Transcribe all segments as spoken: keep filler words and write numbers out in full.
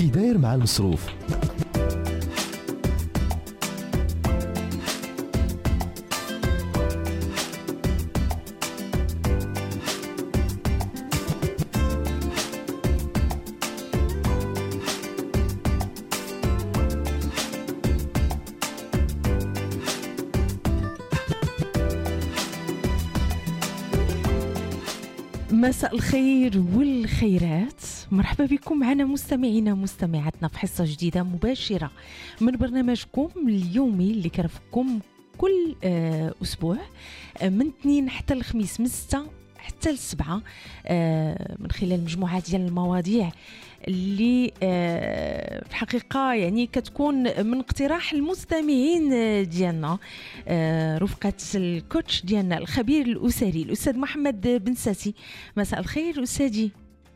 كي داير مع المصروف. مساء الخير والخيرات، مرحبا بكم معنا مستمعينا مستمعاتنا في حصة جديدة مباشرة من برنامجكم اليومي اللي كرفكم كل أسبوع من اثنين حتى الخميس، من ستة حتى السبعة، من خلال مجموعة ديال المواضيع اللي في الحقيقة يعني كتكون من اقتراح المستمعين ديالنا، رفقة الكوتش ديالنا الخبير الأسري الأستاذ محمد بن ساسي. مساء الخير أستاذي،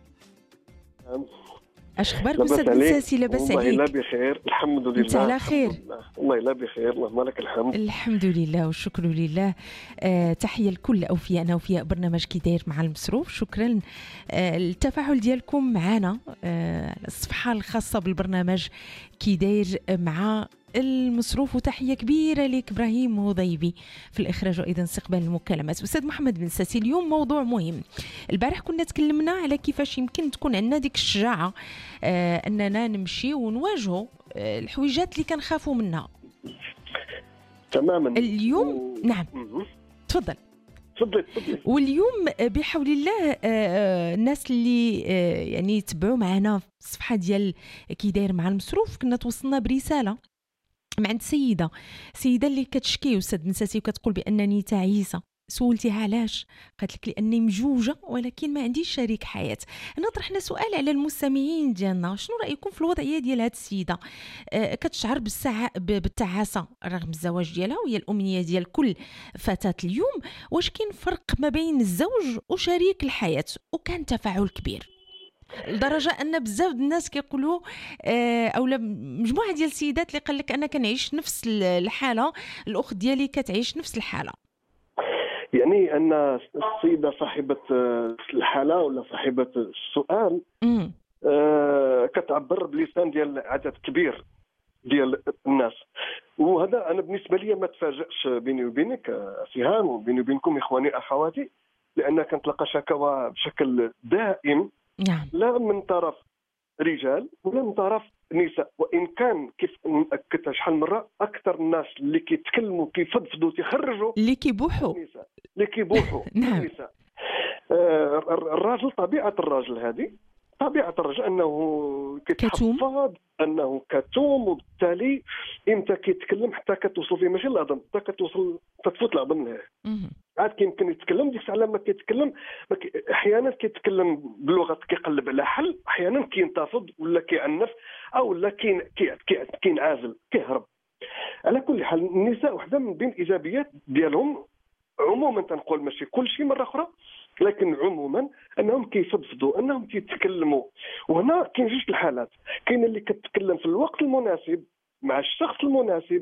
اش اخبارك أستاذ بن ساسي؟ لاباس عليك؟ والله لا بخير الحمد لله. انت على خير؟ والله لا بخير، اللهم لك الحمد. الحمد لله والشكر لله. آه، تحية لكل أوفياءنا وفياء برنامج كي داير مع المصروف. شكرا آه، التفاعل ديالكم معنا آه، الصفحة الخاصة بالبرنامج كي داير مع المصروف. وتحية كبيرة لك إبراهيم وضيبي في الإخراج وأيضا استقبال المكالمات. أستاذ محمد بن ساسي، اليوم موضوع مهم. البارح كنا تكلمنا على كيفاش يمكن تكون عندنا ديك الشجاعة آه أننا نمشي ونواجهوا آه الحويجات اللي كنخافوا منها. تماما. اليوم و... نعم تفضل. تفضل تفضل. واليوم بحول الله الناس اللي يعني يتبعوا معنا في الصفحة ديال كي داير مع المصروف، كنا توصلنا برسالة مع عند سيدة سيدة اللي كتشكي أستاذ بن ساسي وكتقول بأنني تعيسة. سولتيها علاش؟ قالت لك لأني مجوجة ولكن ما عنديش شريك حياة. أنا طرحنا سؤال على المستمعين ديالنا، شنو رأيكم في الوضعية ديال هاد السيدة؟ أه كتشعر بالساعة بالتعاسة رغم الزواج ديالها وهي الأمنية ديال كل فتاة اليوم. واش كاين فرق ما بين الزوج وشريك الحياة؟ وكان تفاعل كبير لدرجه ان بزاف الناس كيقولوا آه اولا مجموعه ديال السيدات اللي قال لك انا كنعيش نفس الحاله، الاخت ديالي كتعيش نفس الحاله. يعني ان السيده صاحبه الحاله ولا صاحبه السؤال آه كتعبر بلسان ديال عدد كبير ديال الناس، وهذا انا بالنسبه لي ما تفاجئش بيني وبينك سهام وبيني وبينكم اخواني اخواتي، لان كنتلقى شكاوى بشكل دائم. نعم. لا من طرف رجال ولا من طرف نساء، وان كان كيف ناكدها شحال مره اكثر الناس اللي كيتكلموا كيفضفضوا تيخرجوا اللي كيبوحوا النساء اللي كيبوحوا نعم. النساء. آه الراجل طبيعه الراجل هذه طبيعه الرجل انه كيتحفظ، انه كتوم، وبالتالي امتى كيتكلم حتى كتوصل فيه ماشي العظم حتى كتوصل تتفوت العظم له. عاد كيمكن يتكلم ديك الساعه لما كيتكلم احيانا كيتكلم بلغه كيقلب على حل، احيانا كينتفض ولا كيعنف او لا كين كينعازل كيهرب. على كل حال النساء وحده من بين الايجابيات ديالهم عموما، تنقول ماشي كل شيء مره اخرى لكن عموما انهم كيفضفضوا، انهم كيتكلموا. وهنا كاين جوج الحالات، كاين اللي كتكلم في الوقت المناسب مع الشخص المناسب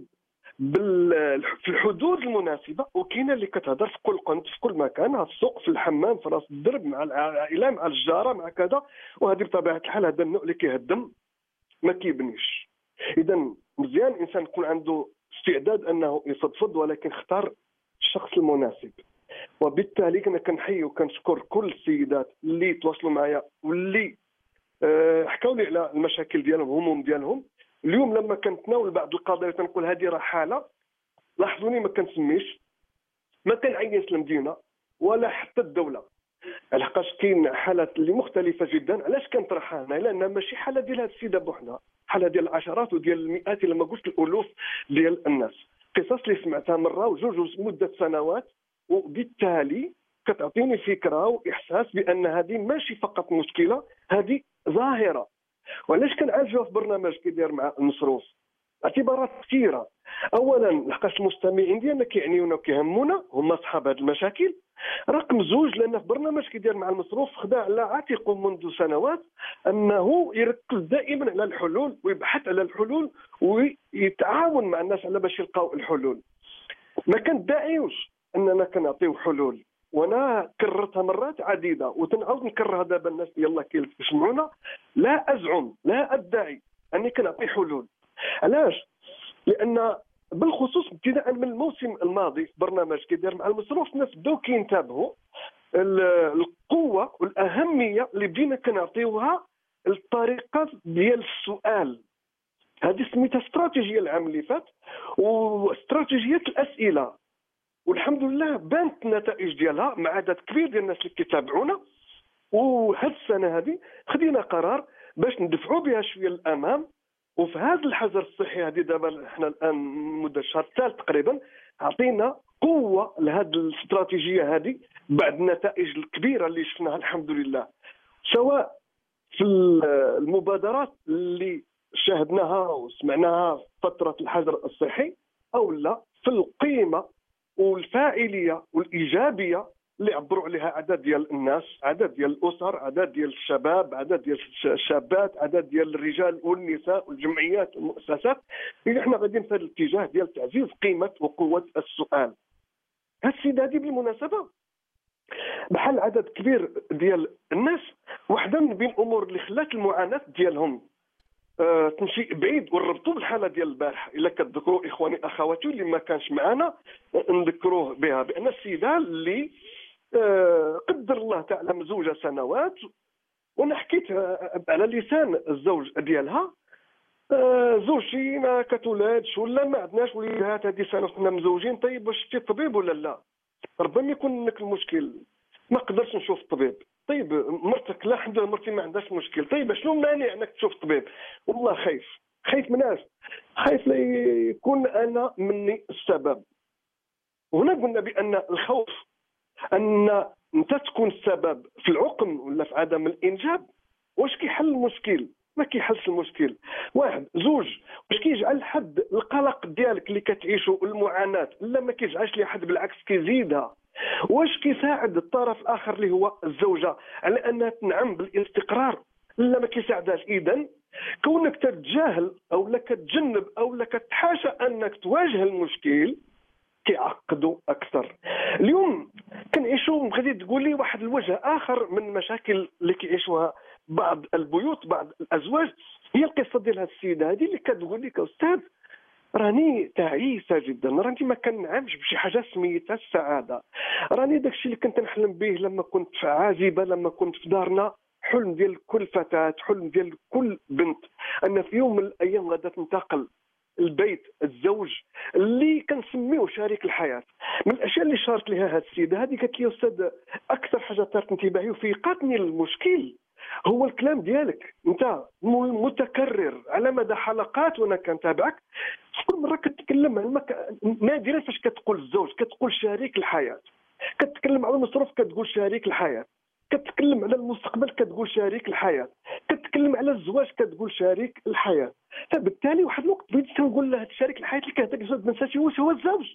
في الحدود المناسبه، وكاينه اللي كتهضر في كل قنت في كل مكان، في السوق في الحمام في راس الدرب مع العائله مع الجاره مع كذا. وهذه بطبيعه الحال هذا النوع اللي كيهدم ما كيبنيش. اذا مزيان الانسان يكون عنده استعداد انه يفضفض، ولكن اختار الشخص المناسب. وبالتالي انا كنحيي وكنشكر كل السيدات اللي تواصلوا معايا واللي أه حكاوا لي على المشاكل ديالهم الهموم ديالهم. اليوم لما كنتناول بعض القضايا تنقول هذه راه حاله، لاحظوني ما كنسميش، ما كنعينش المدينه ولا حتى الدوله، لحقاش كاين حالات اللي مختلفه جدا. علاش كنطرحها هنا؟ لان ماشي حاله ديال هذه السيده بوحدها، حاله ديال العشرات وديال المئات الا ما قلت الالوف ديال الناس، قصص اللي سمعتها مره وجوج مده سنوات، وبالتالي كتعطيني فكره واحساس بان هذه ماشي فقط مشكله، هذه ظاهره. وعلاش كنعالجوها في برنامج كيداير مع المصروف؟ اعتبارات كثيره. اولا لحقاش المستمعين ديالنا كيعنيونا وكيهمونا هما اصحاب هذه المشاكل. رقم زوج، لان في برنامج كيداير مع المصروف خدا على عاتقه منذ سنوات انه يركز دائما على الحلول ويبحث على الحلول ويتعاون مع الناس على باش يلقاو الحلول. ما كندعيوش اننا كنعطيو حلول، وانا كررتها مرات عديده وتنعاود نكررها دابا الناس يلا كيسمعونا. لا ازعم لا ادعي اني كنعطي حلول. علاش؟ لان بالخصوص ابتداء من الموسم الماضي في برنامج كيداير مع المصروف الناس بداو كينتبهوا القوه والاهميه اللي بدينا كنعطيوها الطريقه ديال السؤال. هذه سميتها استراتيجيه العام اللي فات واستراتيجيه الاسئله، والحمد لله بانت النتائج ديالها مع عدد كبير ديال الناس اللي كيتابعونا. وهذه السنه هذه خدينا قرار باش ندفعوا بها شويه للامام. وفي هذا الحجر الصحي هذه دابا احنا الان مده الشهر الثالث تقريبا عطينا قوه لهذه الاستراتيجيه هذه بعد النتائج الكبيره اللي شفناها الحمد لله، سواء في المبادرات اللي شاهدناها وسمعناها في فتره الحجر الصحي او لا في القيمه والفاعليه والايجابيه اللي عبروا عليها عدد ديال الناس، عدد ديال الاسر، عدد ديال الشباب، عدد ديال الشابات، عدد ديال الرجال والنساء والجمعيات والمؤسسات اللي احنا غاديين في هذا الاتجاه ديال تعزيز قيمه وقوه السؤال. هذا السيد هذه بالمناسبه بحال عدد كبير ديال الناس واحده من بين الامور اللي خلات المعاناه ديالهم أه تمشي بعيد ونربطوا بالحاله ديال البارح. الا كتذكروا اخواني اخواتي اللي ما كانش معنا نذكروه بها بان السيده اللي أه قدر الله تعالى مزوجه سنوات، وانا حكيت على لسان الزوج ديالها أه زوجتي ما كتولادش ولا ما عندناش وليدات هذه سنه كنا مزوجين. طيب واش شفتي الطبيب ولا لا؟ ربما يكون لك المشكل ما قدرتش نشوف الطبيب. طيب مرتك لا الحمد لله مرتي ما عندهاش مشكل. طيب شنو مانع انك تشوف الطبيب؟ والله خايف. خايف مناش؟ خايف لا يكون انا مني السبب. وهنا قلنا بان الخوف ان انت تكون السبب في العقم ولا في عدم الانجاب واش كيحل المشكل؟ ما كيحلش المشكل. واحد زوج واش كيجعل حد القلق ديالك اللي كتعيشوا المعاناه؟ لا ما كيجعلش لي حد، بالعكس كيزيدها. واش كيساعد الطرف الاخر اللي هو الزوجه على انها تنعم بالاستقرار؟ لا ما كيساعدهاش. اذا كونك تتجاهل او لا كتجنب او لا كتحاشى انك تواجه المشكل كيعقدوا اكثر. اليوم كنعيشوا غادي تقول لي واحد الوجه اخر من المشاكل اللي كيعيشوها بعض البيوت بعض الازواج، هي القصه ديال هذه السيده هذه اللي كتقول لك استاذ راني تعيسه جدا، راني ما كنعمش بشي حاجه سميتها السعاده، راني داكشي اللي كنت نحلم به لما كنت في عازبه لما كنت في دارنا، حلم ديال كل فتاه، حلم ديال كل بنت، ان في يوم من الايام غادا تنتقل البيت الزوج اللي كنسميوه شريك الحياه. من الاشياء اللي شارت لها هذه السيده هذه قالت لي استاذ اكثر حاجه ثارت انتباهي وفيقتني المشكل هو الكلام ديالك انت متكرر على مدى حلقات وانا كنتابعك. كل مره كتكلم عن المك... نادرا فاش كتقول الزوج كتقول شريك الحياه، كتكلم على المصروف كتقول شريك الحياه، كتكلم على المستقبل كتقول شريك الحياه، كتكلم على الزواج كتقول شريك الحياه. فبالتالي واحد الوقت بديت تنقول له هذا شريك الحياه اللي كهداك الزوج ما نساتي واش هو الزوج.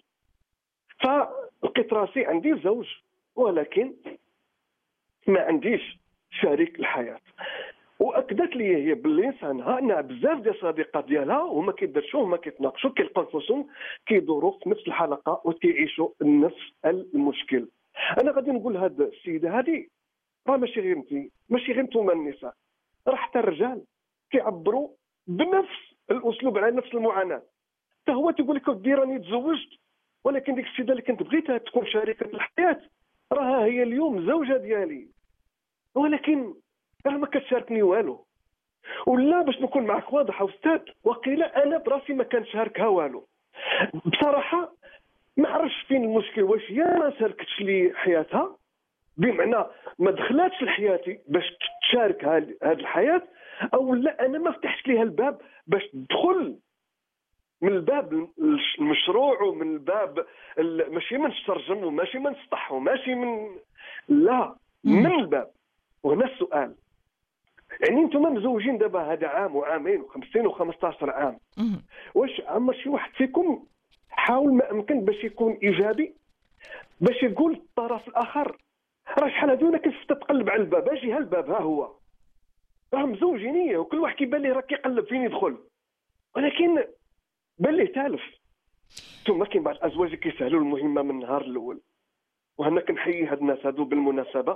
فلقيت راسي عندي زوج ولكن ما عنديش شريك الحياه. واكدت لي هي باللي انسانها انها بزاف ديال الصديقات ديالها وما كيدرشوا وما كيتناقشوا كيلقاو نفسهم كيدوروا في نفس الحلقه وكيعيشوا نفس المشكل. انا غادي نقول هاد السيده هذه راه ماشي غير انت ماشي غير نتوما النساء، راه حتى الرجال كيعبروا بنفس الاسلوب على نفس المعاناه. حتى هو تيقول لك ودي راني تزوجت ولكن ديك السيده اللي كنت بغيتها تكون شريكه الحياه راها هي اليوم زوجه ديالي ولكن راه ما كتشاركني والو. ولا باش نكون معك واضح استاذ وقيله انا براسي ما كنشاركها والو. بصراحه ما عرفتش فين المشكل، واش هي ما شاركتش لي حياتها بمعنى ما دخلاتش لحياتي باش تشارك هذه الحياه، او لا انا ما فتحتش ليها الباب باش تدخل من الباب المشروع ومن الباب ماشي من الشرجم وماشي من السطح وماشي من لا من الباب. وهنا السؤال، يعني انتم مزوجين دابا هذا عام وعامين وخمسين وخمسطاش عام، واش عمر شي واحد فيكم حاول ما امكن باش يكون ايجابي باش يقول الطرف الاخر راه شحال هادي وانا كنت تقلب على الباب اجي ها الباب ها هو راه مزوجين وكل واحد كيبان ليه راه كيقلب فين يدخل ولكن بان ليه تالف. ثم كاين بعض الازواج كيسهلوا المهمه من النهار الاول، وهنا كنحيي هاد الناس هادو بالمناسبه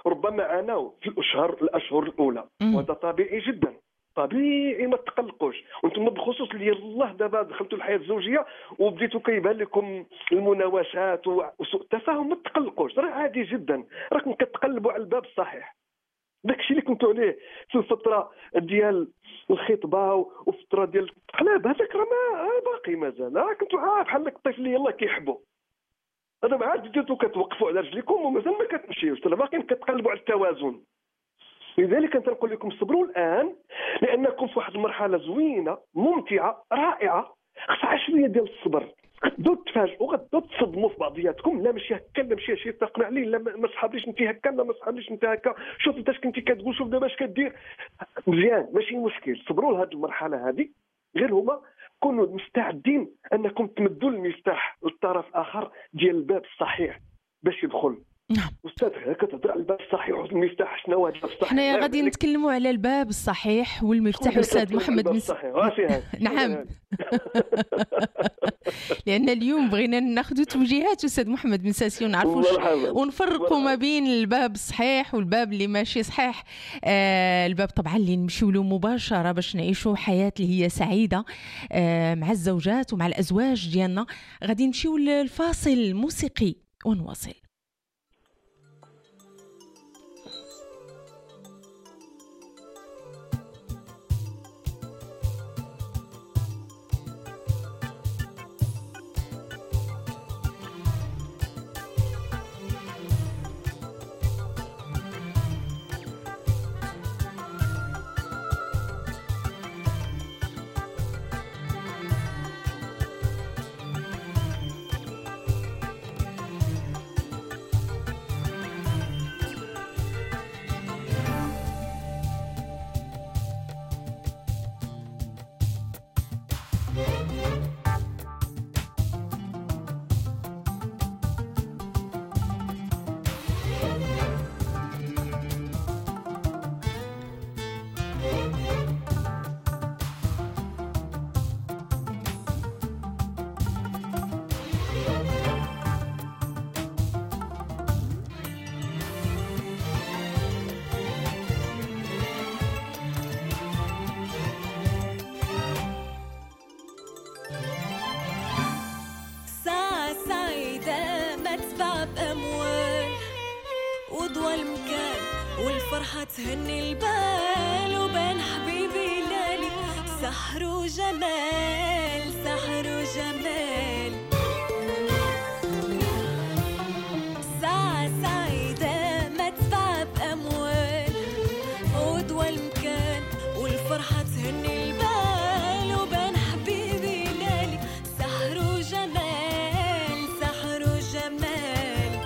ربما عانوا في الاشهر الاشهر الاولى، وهذا طبيعي جدا، طبيعي، ما تقلقوش. وانتم بالخصوص اللي الله دابا دخلتوا الحياه الزوجيه وبديتوا كيبان لكم المناوشات وسوء التفاهم، ما تقلقوش، راه عادي جدا، راكم كتقلبوا على الباب الصحيح. داكشي اللي كنتوا عليه في الفتره ديال الخطبه وفتره ديال التقلاب، هذاك راه ما باقي مازال، راه كنتوا عارف بحال الطفل اللي يلاه كيحبوا، انا ما عاد بديتوا كتوقفوا على رجليكم ومازال ما كتمشيوش، ترى باقيين كتقلبوا على التوازن. لذلك كنت نقول لكم صبروا الان، لانكم في واحد المرحله زوينه ممتعه رائعه، خصها شويه ديال الصبر، غدو تفاجئوا، غدو تصدموا في بعضياتكم، لا ماشي هكا، لا ماشي شي تقنع عليه، لا ما صحابيش انت هكا، لا ما صحابيش انت هكا، شوف انت اش كنتي كتقول، شوف دابا اش كدير، مزيان، ماشي مشكل، صبروا لهاد المرحله هذه، غير هما كونوا مستعدين انكم تمدوا المفتاح للطرف الاخر ديال الباب الصحيح باش يدخل. نعم استاذ، كتهضر على الباب الصحيح والمفتاح، شنو هو الباب الصحيح؟ حنايا غادي نتكلموا على الباب الصحيح والمفتاح استاذ محمد بن س... نعم لان اليوم بغينا ناخذ توجيهات استاذ محمد بن ساسي ونعرفوا ونفرقوا ما بين الباب الصحيح والباب اللي ماشي صحيح. آه الباب طبعا اللي نمشيو له مباشره باش نعيشوا حياه اللي هي سعيده آه مع الزوجات ومع الازواج ديالنا. غادي نمشيو للفاصل الموسيقي ونواصل. والفرحة تهني البال وبين حبيبي لالي سحر وجمال سحر وجمال. ساعة سعيدة ما تدفع بأموال ودوى المكان والفرحة تهني البال وبين حبيبي لالي سحر وجمال سحر وجمال.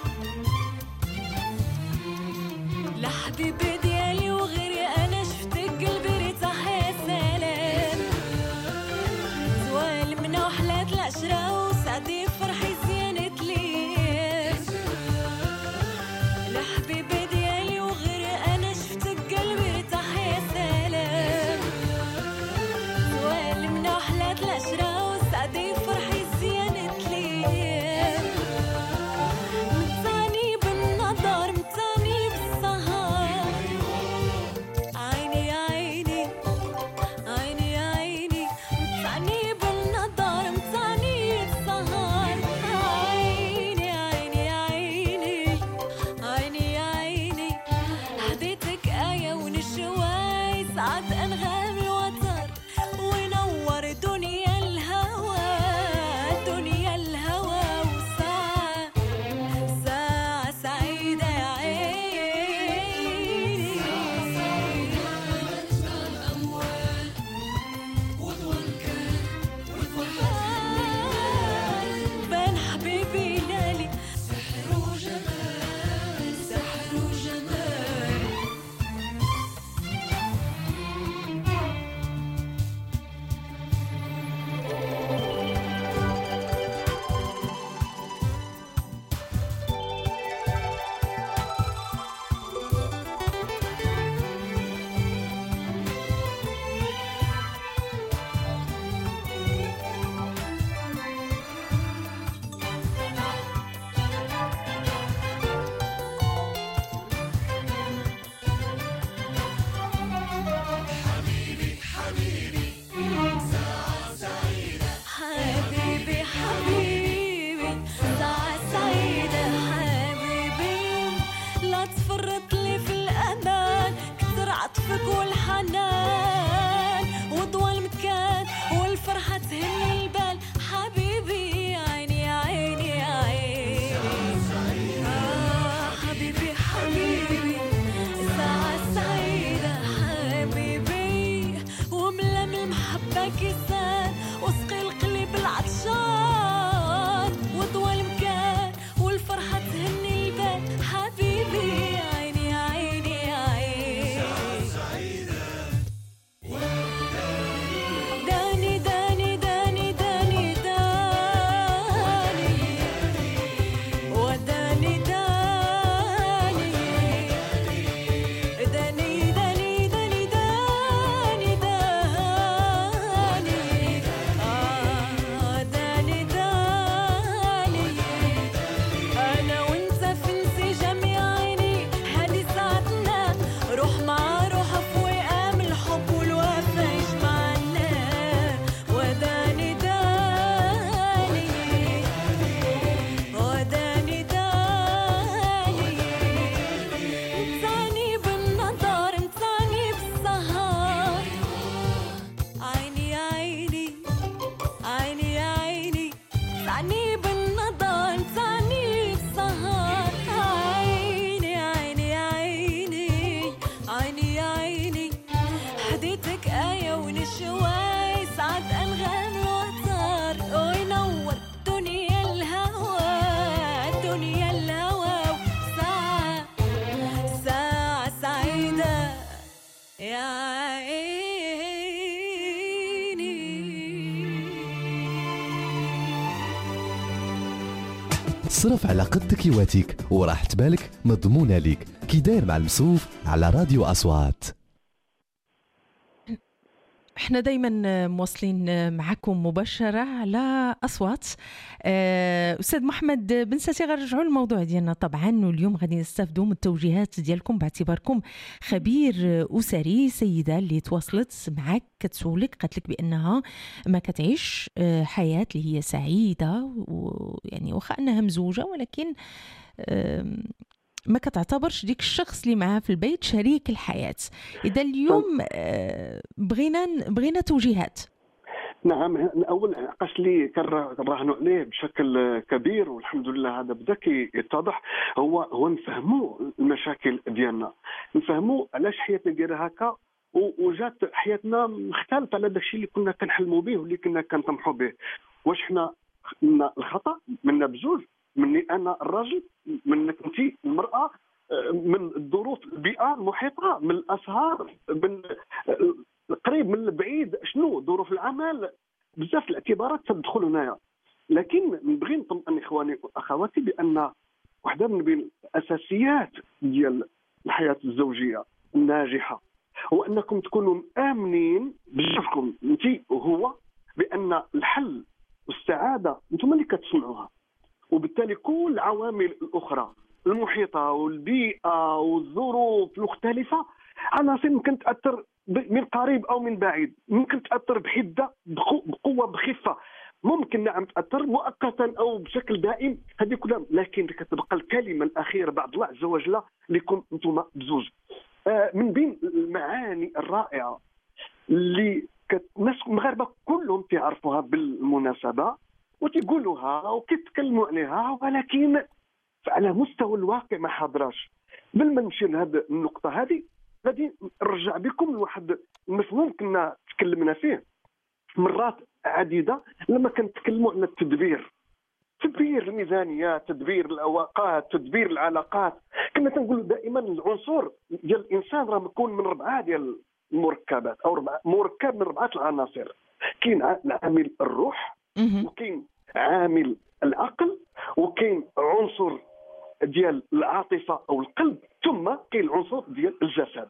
لحبيبي ديالي وغيري انا شفتك قلبي ارتاح يا سلام. زوال منا وحلات العشرة وسعدي فرحي زينت لي. لحبيبي ديالي وغيري انا شفتك قلبي ارتاح يا سلام. زوال منا وحلات العشرة وسعدي فرحي زينت لي. متاني بالنظر متاني بالسهر عيني يا عيني عيني يا عيني. متاني بالنظر متاني بالسهر عيني عيني يا عيني عيني يا عيني. هديتك آية ونشواي سعد أنغام الوتر ونور دنيا الهوى دنيا الهوى. وساعة ساعة سعيدة يا عيني. بين حبيبي لالي سحر وجمال سحر وجمال. كتفك والحنان وطول مكان والفرحة تهني البال حبيبي عيني عيني عيني آه حبيبي حبيبي ساعة سعيدة حبيبي وملا من المحبة كيسان وسقي القلب العطشان وطول مكان والفرحة تهني البال حبيبي عيني عيني عيني داني داني داني داني داني وداني داني داني داني داني داني داني آه داني داني أنا وأنت في انسجام يا عيني هذه ساعتنا روح مع روح في وئام الحب والوفا يجمعنا وداني داني وداني داني متعني بالنظر متعني بالسهر عيني يا عيني عيني يا عيني متعني بالنظر متعني بالسهر عيني عيني يا عيني عيني يا عيني حديتك آية ونشوى سعد أنغام الوتر وينور دنيا الهوى دنيا الهوى ساعة ساعة سعيدة يا عيني صرف على قدك يواتيك وراح تبالك مضمونة ليك كي داير مع المصروف على راديو أصوات. احنا دايما مواصلين معكم مباشرة على أصوات. أه أستاذ محمد بن ساسي غنرجعوا للموضوع ديالنا طبعا، واليوم غادي نستافدوا من التوجيهات ديالكم باعتباركم خبير أسري. سيدة اللي تواصلت معك كتسولك قالت لك بأنها ما كتعيش حياة اللي هي سعيدة، ويعني واخا أنها مزوجة ولكن ما كتعتبرش ديك الشخص اللي معها في البيت شريك الحياة. إذا اليوم بغينا بغينا توجيهات. نعم، اول قاش لي كنراهنوا عليه بشكل كبير والحمد لله هذا بدا كيتضح، هو هو نفهموا المشاكل ديالنا، نفهموا علاش حياتنا دايره هكا وجات حياتنا مختلفه على داكشي اللي كنا كنحلموا به واللي كنا كنطمحوا به. واش حنا الخطا منا بجوج، مني انا الراجل، منك انت المراه، من الظروف البيئه المحيطه، من الاسهار، من القريب من البعيد، شنو ظروف العمل، بزاف الاعتبارات تدخل هنايا. لكن نبغي نطمئن اخواني واخواتي بان واحده من بين الاساسيات ديال الحياه الزوجيه الناجحه هو انكم تكونوا امنين بجوجكم انت وهو بان الحل والسعاده انتم اللي كتصنعوها، وبالتالي كل العوامل الاخرى المحيطه والبيئه والظروف المختلفه عناصر ممكن تاثر من قريب او من بعيد، ممكن تاثر بحده بقوه بخفه، ممكن نعم تاثر مؤقتا او بشكل دائم، هذه كلها. لكن كتبقى الكلمه الاخيره بعد الله عز وجل لكم انتم بزوج. آه من بين المعاني الرائعه اللي الناس المغاربه كلهم تعرفوها بالمناسبه وتقولوها وكيتكلموا عليها، ولكن على مستوى الواقع ما حاضراش. قبل ما نمشي لهذه النقطه هذه غادي نرجع بكم لواحد المفهوم كنا تكلمنا فيه مرات عديده لما كنتكلموا على التدبير، تدبير الميزانيات، تدبير الاوقات، تدبير العلاقات. كنا تنقولوا دائما العنصر ديال الانسان راه مكون من اربعه ديال المركبات او ربعه مركب من اربعه العناصر. كاين عامل الروح، وكاين عامل العقل، وكاين عنصر ديال العاطفه او القلب، ثم كاين العنصر ديال الجسد.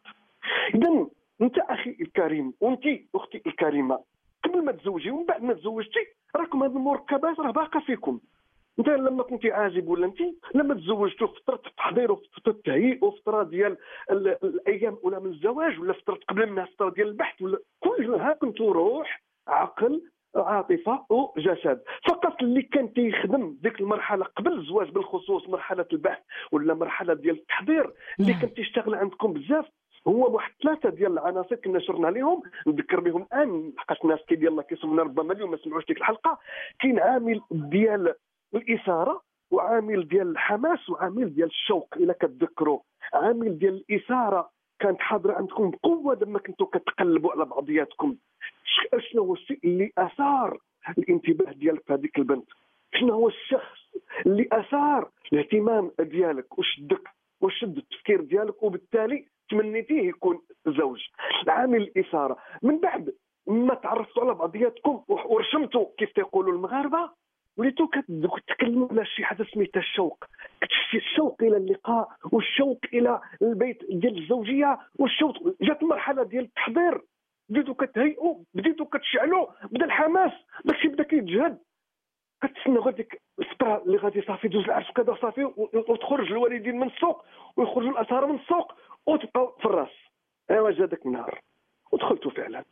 اذا انت اخي الكريم وانت اختي الكريمه، قبل ما تزوجي ومن بعد ما تزوجتي راكم هذه المركبات راه باقه فيكم. انت لما كنتي عازب ولا انت لما تزوجتوا فتره التحضير وفتره التهيئ وفتره ديال الايام الاولى من الزواج ولا فتره قبل منها فتره ديال البحث، ولا كلها كنتوا روح عقل عاطفه وجسد. فقط اللي كان تيخدم ديك المرحله قبل الزواج بالخصوص مرحله البحث ولا مرحله ديال التحضير اللي كان تيشتغل عندكم بزاف هو واحد ثلاثه ديال العناصر كنا شرنا عليهم، نذكر بهم الان لحقاش الناس كي ديال الله كيسمعونا ربما اليوم ما سمعوش ديك الحلقه. كاين عامل ديال الاثاره، وعامل ديال الحماس، وعامل ديال الشوق. الا كتذكروا عامل ديال الاثاره كانت حاضره عندكم بقوه لما كنتوا كتقلبوا على بعضياتكم. شنو هو الشيء اللي اثار الانتباه ديالك في هذيك البنت؟ شنو هو الشخص اللي اثار الاهتمام ديالك وشدك وشد التفكير ديالك وبالتالي تمنيتيه يكون زوج؟ عامل الاثاره. من بعد ما تعرفتوا على بعضياتكم ورشمتوا كيف تيقولوا المغاربه، وليتوا كتكلموا على شي حاجه سميتها الشوق. كتشتي الشوق الى اللقاء والشوق الى البيت ديال الزوجيه، والشوق جات المرحله ديال التحضير، بديتوا كتهيئوا، بديتوا كتشعلوا، بدا الحماس، داكشي بدا كيتجهد. كتسناو غاديك الفتره اللي غادي صافي دوز العرس وكذا صافي، وتخرج الوالدين من السوق ويخرجوا الاثار من السوق وتبقاو في الراس. ايوا جا داك النهار ودخلتوا فعلا،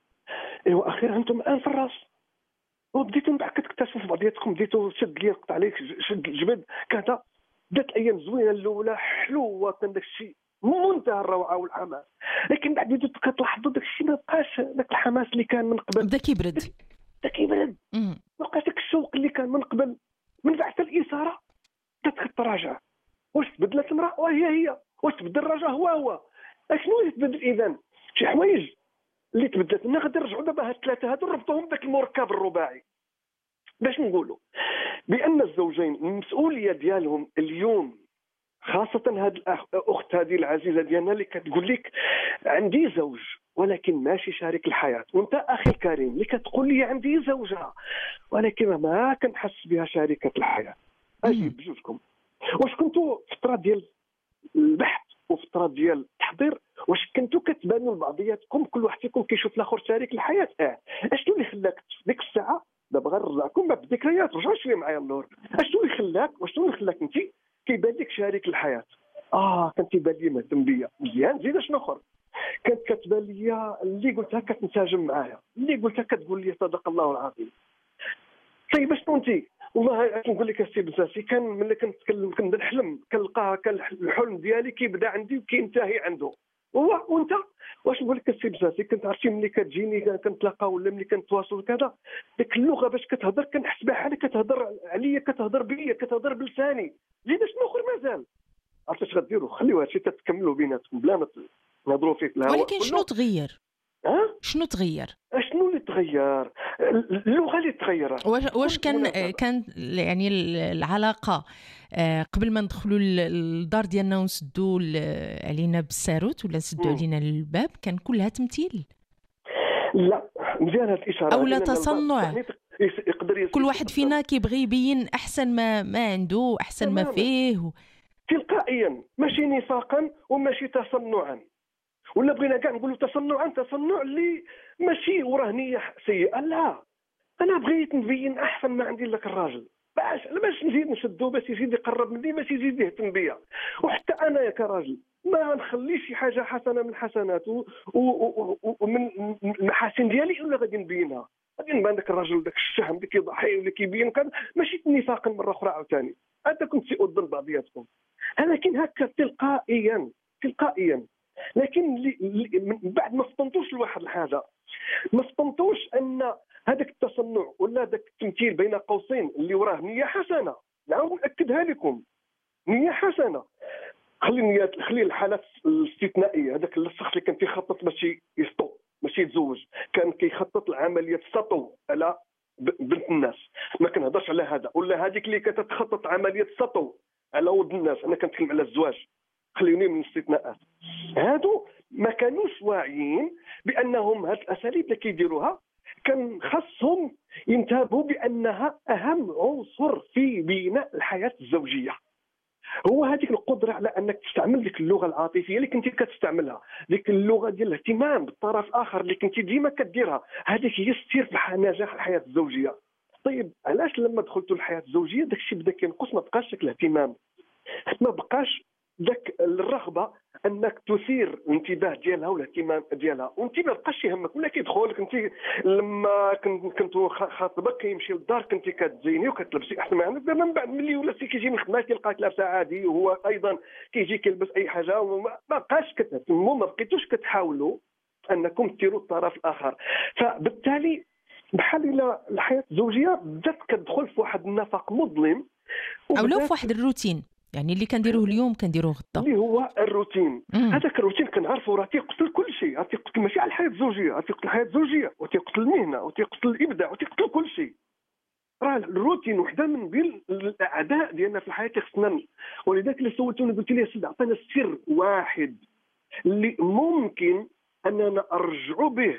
ايوا اخيرا انتم الان في الراس، وبديتوا من بعد كتكتشفوا في بعضياتكم، بديتوا شد لي قطع عليك، شد الجبد كذا. بدات الايام زوينه الاولى حلوه، كان داك الشيء منتهى الروعه والحماس. لكن بعد بديتوا كتلاحظوا داك الشيء ما بقاش داك الحماس اللي كان من قبل، بدا كيبرد بدا كيبرد، ما بقاش داك الشوق اللي كان من قبل. من بعد الاثاره بدات كتراجع. واش تبدلت المراه؟ وهي هي. واش تبدل الرجاء؟ هو هو. اشنو اللي تبدل اذا؟ شي حوايج اللي تبدلت لنا غادي نرجعوا دابا هاد الثلاثه هادو نربطوهم بداك المركب الرباعي باش نقولوا بان الزوجين المسؤوليه ديالهم اليوم، خاصه هاد الاخت هذه العزيزه ديالنا اللي كتقول لك عندي زوج ولكن ماشي شريك الحياه، وانت اخي الكريم اللي كتقول لي عندي زوجه ولكن ما كنحس بها شريكه الحياه. اجي بجوجكم، واش كنتوا فتره ديال البحث وفتره ديال التحضير واش كنتوا كتبانوا لبعضياتكم كل واحد فيكم كيشوف الاخر شريك الحياه؟ اه. اشنو اللي خلاك في ديك الساعه؟ دابا غنرجعكم بعد الذكريات، رجعوا شويه معايا اللور. اشنو اللي خلاك واشنو اللي خلاك انت كيبان لك شريك الحياه؟ اه كان تيبان لي مهتم بيا مزيان، زيد شنو اخر؟ كانت كتبان لي اللي قلتها كتنسجم معايا، اللي قلتها كتقول لي صدق الله العظيم. طيب اشنو انت؟ والله كنقول لك السي بزاسي، كان ملي كنتكلم كنبدا نحلم كنلقاها، كان الحلم ديالي كيبدا عندي وكينتهي عنده هو. وانت واش نقول لك السي بزاسي؟ كنت عرفتي ملي كتجيني كنتلاقاو ولا ملي كنتواصل كذا، ديك اللغه باش كتهضر كنحس بها حالك كتهضر عليا، كتهضر بيا، كتهضر بلساني. زيد شنو اخر مازال؟ عرفتي اش غديروا؟ خليو هادشي تتكملوا بيناتكم بلا ما نهضروا فيه في الهواء. ولكن شنو تغير؟ ها شنو تغير؟ شنو اللي تغير؟ اللغه اللي تغيرت. واش واش كان كان يعني العلاقه قبل ما ندخلوا للدار ديالنا ونسدوا علينا بالساروت ولا نسدوا علينا الباب كان كلها تمثيل؟ لا مزيان هاد الاشاره. او لا تصنع، يقدر كل واحد فينا كيبغي يبين احسن ما ما عنده، احسن ما فيه و... تلقائيا، ماشي نفاقا وماشي تصنعا، ولا بغينا كاع نقولوا تصنعا، تصنع اللي ماشي وراه نيه سيئه. لا، انا بغيت نبين احسن ما عندي لك الراجل باش باش نزيد نشدو باش يزيد يقرب مني، باش يزيد يهتم بيا. وحتى انا يا كراجل ما نخليش شي حاجه حسنه من حسناته ومن المحاسن ديالي ولا غادي نبينها. غادي نبان داك الراجل داك الشهم اللي كيضحي ولا كيبين كان ماشي نفاقا مره اخرى عاوتاني. هذا كنت سيؤذن بعضياتكم، لكن هكا تلقائيا تلقائيا. لكن من بعد ما فطنتوش لواحد الحاجه، ما فطنتوش ان هذاك التصنع ولا هذاك التمثيل بين قوسين اللي وراه نيه حسنه. نعاود ناكدها لكم، نيه حسنه. خلي النيات، خلي الحالات الاستثنائيه. هذاك الشخص اللي كان كيخطط باش يسطو ماشي يتزوج، كان كيخطط لعمليه السطو على بنت الناس، ما كنهضرش على هذا. ولا هذيك اللي كتخطط عمليه السطو على ولد الناس، انا كنتكلم على الزواج. خليوني من الاستثناءات. هادو ما كانوش واعيين بانهم هاد الاساليب اللي كيديروها كان خاصهم ينتبهوا بانها اهم عنصر في بناء الحياه الزوجيه. هو هذيك القدره على انك تستعمل ديك اللغه العاطفيه اللي كنتي كتستعملها، ديك اللغه ديال الاهتمام بالطرف الاخر اللي كنتي ديما كديرها، هذيك هي السير في نجاح الحياه الزوجيه. طيب علاش لما دخلتوا الحياه الزوجيه داك الشيء بدا كينقص؟ ما بقاش داك الاهتمام، ما بقاش ذاك الرغبه انك تثير الانتباه ديالها والاهتمام ديالها، وانت ما بقاش يهمك ولا كيدخلك. انت لما كنت كنتو خاطبك كيمشي للدار كنتي كتزيني وكتلبسي احسن ما عندك. دابا من بعد ملي ولا سي كيجي من الخدمه كيلقاك لابسه عادي، وهو ايضا كيجي كيلبس اي حاجه، وما بقاش كتهتموا، ما بقيتوش كتحاولوا انكم تثيروا الطرف الاخر. فبالتالي بحال الى الحياه الزوجيه بدات كتدخل في واحد النفق مظلم، او لو في واحد الروتين، يعني اللي كنديروه اليوم كنديروه غدا، اللي هو الروتين. هذاك الروتين كنعرفوا راه تيقتل كل شيء، راه تيقتل ماشي على الحياه الزوجيه، راه تيقتل الحياه الزوجيه وتيقتل المهنه وتيقتل الابداع وتيقتل كل شيء. راه الروتين وحده من بين الاعداء ديالنا في الحياه خصنا. ولذلك اللي سولتوني قلت لي يا سيدي عطينا سر واحد اللي ممكن اننا نرجعوا به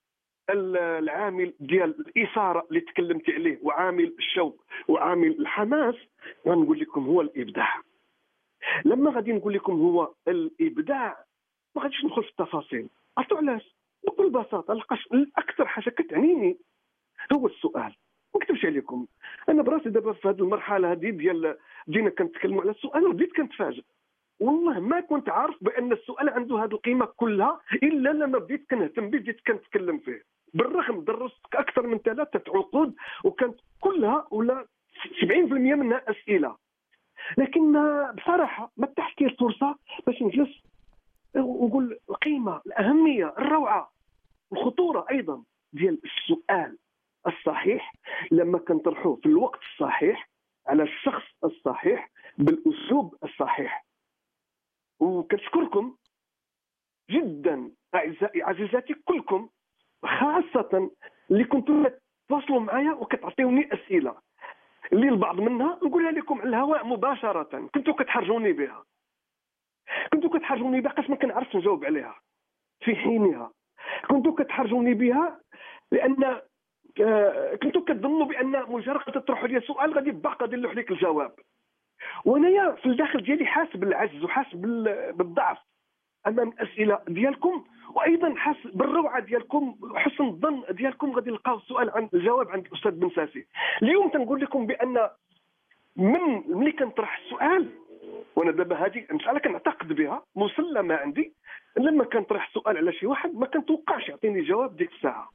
العامل ديال الاثاره اللي تكلمت عليه وعامل الشوق وعامل الحماس. غنقول لكم هو الابداع. لما غادي نقول لكم هو الابداع ما غاديش ندخل في التفاصيل. عرفتوا علاش؟ بكل بساطه لقاش اكثر حاجه كتعنيني هو السؤال. ما نكتبش عليكم، انا براسي دابا في هذه المرحله هذه ديال دينا كنتكلموا على السؤال وبديت كنتفاجئ. والله ما كنت عارف بان السؤال عنده هذه القيمه كلها الا لما بديت كنهتم به، بديت كنتكلم فيه. بالرغم درست اكثر من ثلاثه عقود وكانت كلها ولا سبعين بالمئة منها اسئله، لكن بصراحه ما تحت لي الفرصه باش نجلس ونقول القيمه، الاهميه، الروعه، الخطوره ايضا ديال السؤال الصحيح لما كنطرحوه في الوقت الصحيح على الشخص الصحيح بالاسلوب الصحيح. وكنشكركم جدا اعزائي عزيزاتي كلكم، خاصه اللي كنتوا تواصلوا معايا وكتعطيوني اسئله اللي البعض منها نقولها لكم على الهواء مباشره، كنتوا كتحرجوني بها كنتوا كتحرجوني بها قاش ما كنعرفش نجاوب عليها في حينها، كنتوا كتحرجوني بها لان كنتوا كتظنوا بان مجرد تطرحوا لي سؤال غادي باقا ندير له عليك الجواب. وانايا في الداخل ديالي حاسس بالعجز وحاسس بالضعف امام الاسئله ديالكم، وايضا حاسس بالروعه ديالكم وحسن الظن ديالكم غادي نلقاو السؤال عند الجواب عند الاستاذ بن ساسي. اليوم تنقول لكم بان من ملي كنطرح السؤال، وانا دابا هذه مساله كنعتقد بها مسلمه عندي، لما كنطرح سؤال على شي واحد ما كنتوقعش يعطيني جواب ديك الساعه.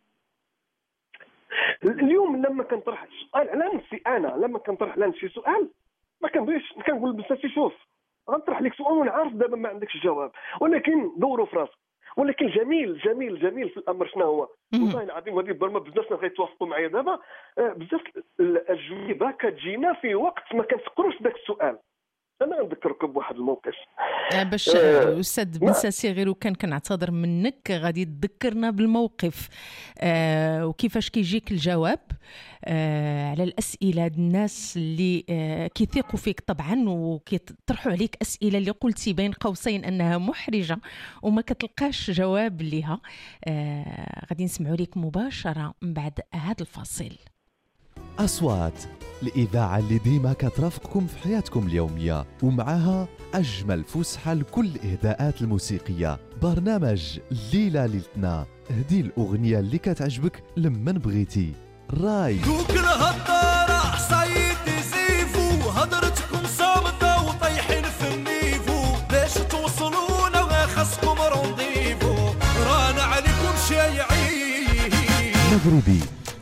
اليوم لما كنطرح سؤال على نفسي انا، لما كنطرح على نفسي سؤال ما كنبغيش كنقول بنفسي شوف غنطرح لك سؤال وانا عارف دابا ما عندكش الجواب، ولكن دوروا في راسك. ولكن جميل جميل جميل في الامر شنو هو؟ والله العظيم هذه برما بزاف ناس غيتوافقوا معايا دابا، بزاف الاجوبه كتجينا في وقت ما كنفكروش ذاك السؤال. انا غنذكركم بواحد الموقف باش أه استاذ بن ساسي، غير وكان كنعتذر منك غادي تذكرنا بالموقف أه وكيفاش كيجيك الجواب أه على الاسئله ديال الناس اللي أه كيثيقوا فيك طبعا وكيطرحوا عليك اسئله اللي قلتي بين قوسين انها محرجه وما كتلقاش جواب ليها. أه غادي نسمعوا لك مباشره من بعد هذا الفاصل. أصوات، الإذاعة اللي ديما كترافقكم في حياتكم اليومية ومعها أجمل فسحة لكل الإهداءات الموسيقية. برنامج ليلة ليلتنا، هدي الأغنية اللي كتعجبك لمن بغيتي. راي دوك الهضارة حصايد زيفو، هضرتكم صامتة وطيحين في النيفو، باش توصلونا خاصكم رونديفو، رانا عليكم شايعين. مغربي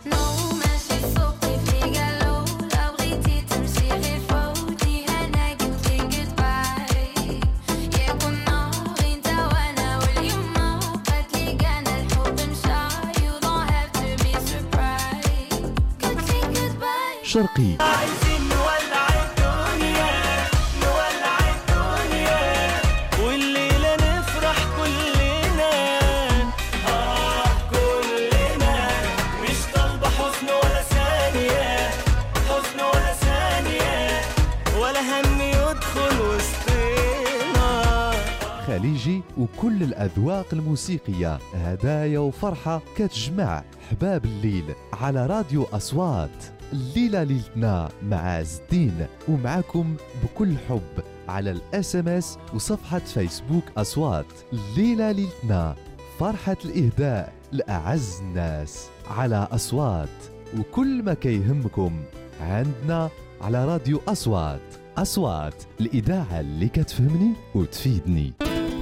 شرقي عايزين نولع الدنيا نولع الدنيا والليلة نفرح كلنا آه كلنا، مش طالبة حزن ولا ثانية، حزن ولا ثانية، ولا هم يدخل وسطنا. خليجي وكل الأذواق الموسيقية، هدايا وفرحة كتجمع حباب الليل على راديو أصوات. الليلة ليلتنا مع عز الدين، ومعاكم بكل حب على الاس ام اس وصفحة فيسبوك أصوات. الليلة ليلتنا، فرحة الإهداء لأعز الناس على أصوات، وكل ما كيهمكم عندنا على راديو أصوات. أصوات، الإذاعة اللي كتفهمني وتفيدني.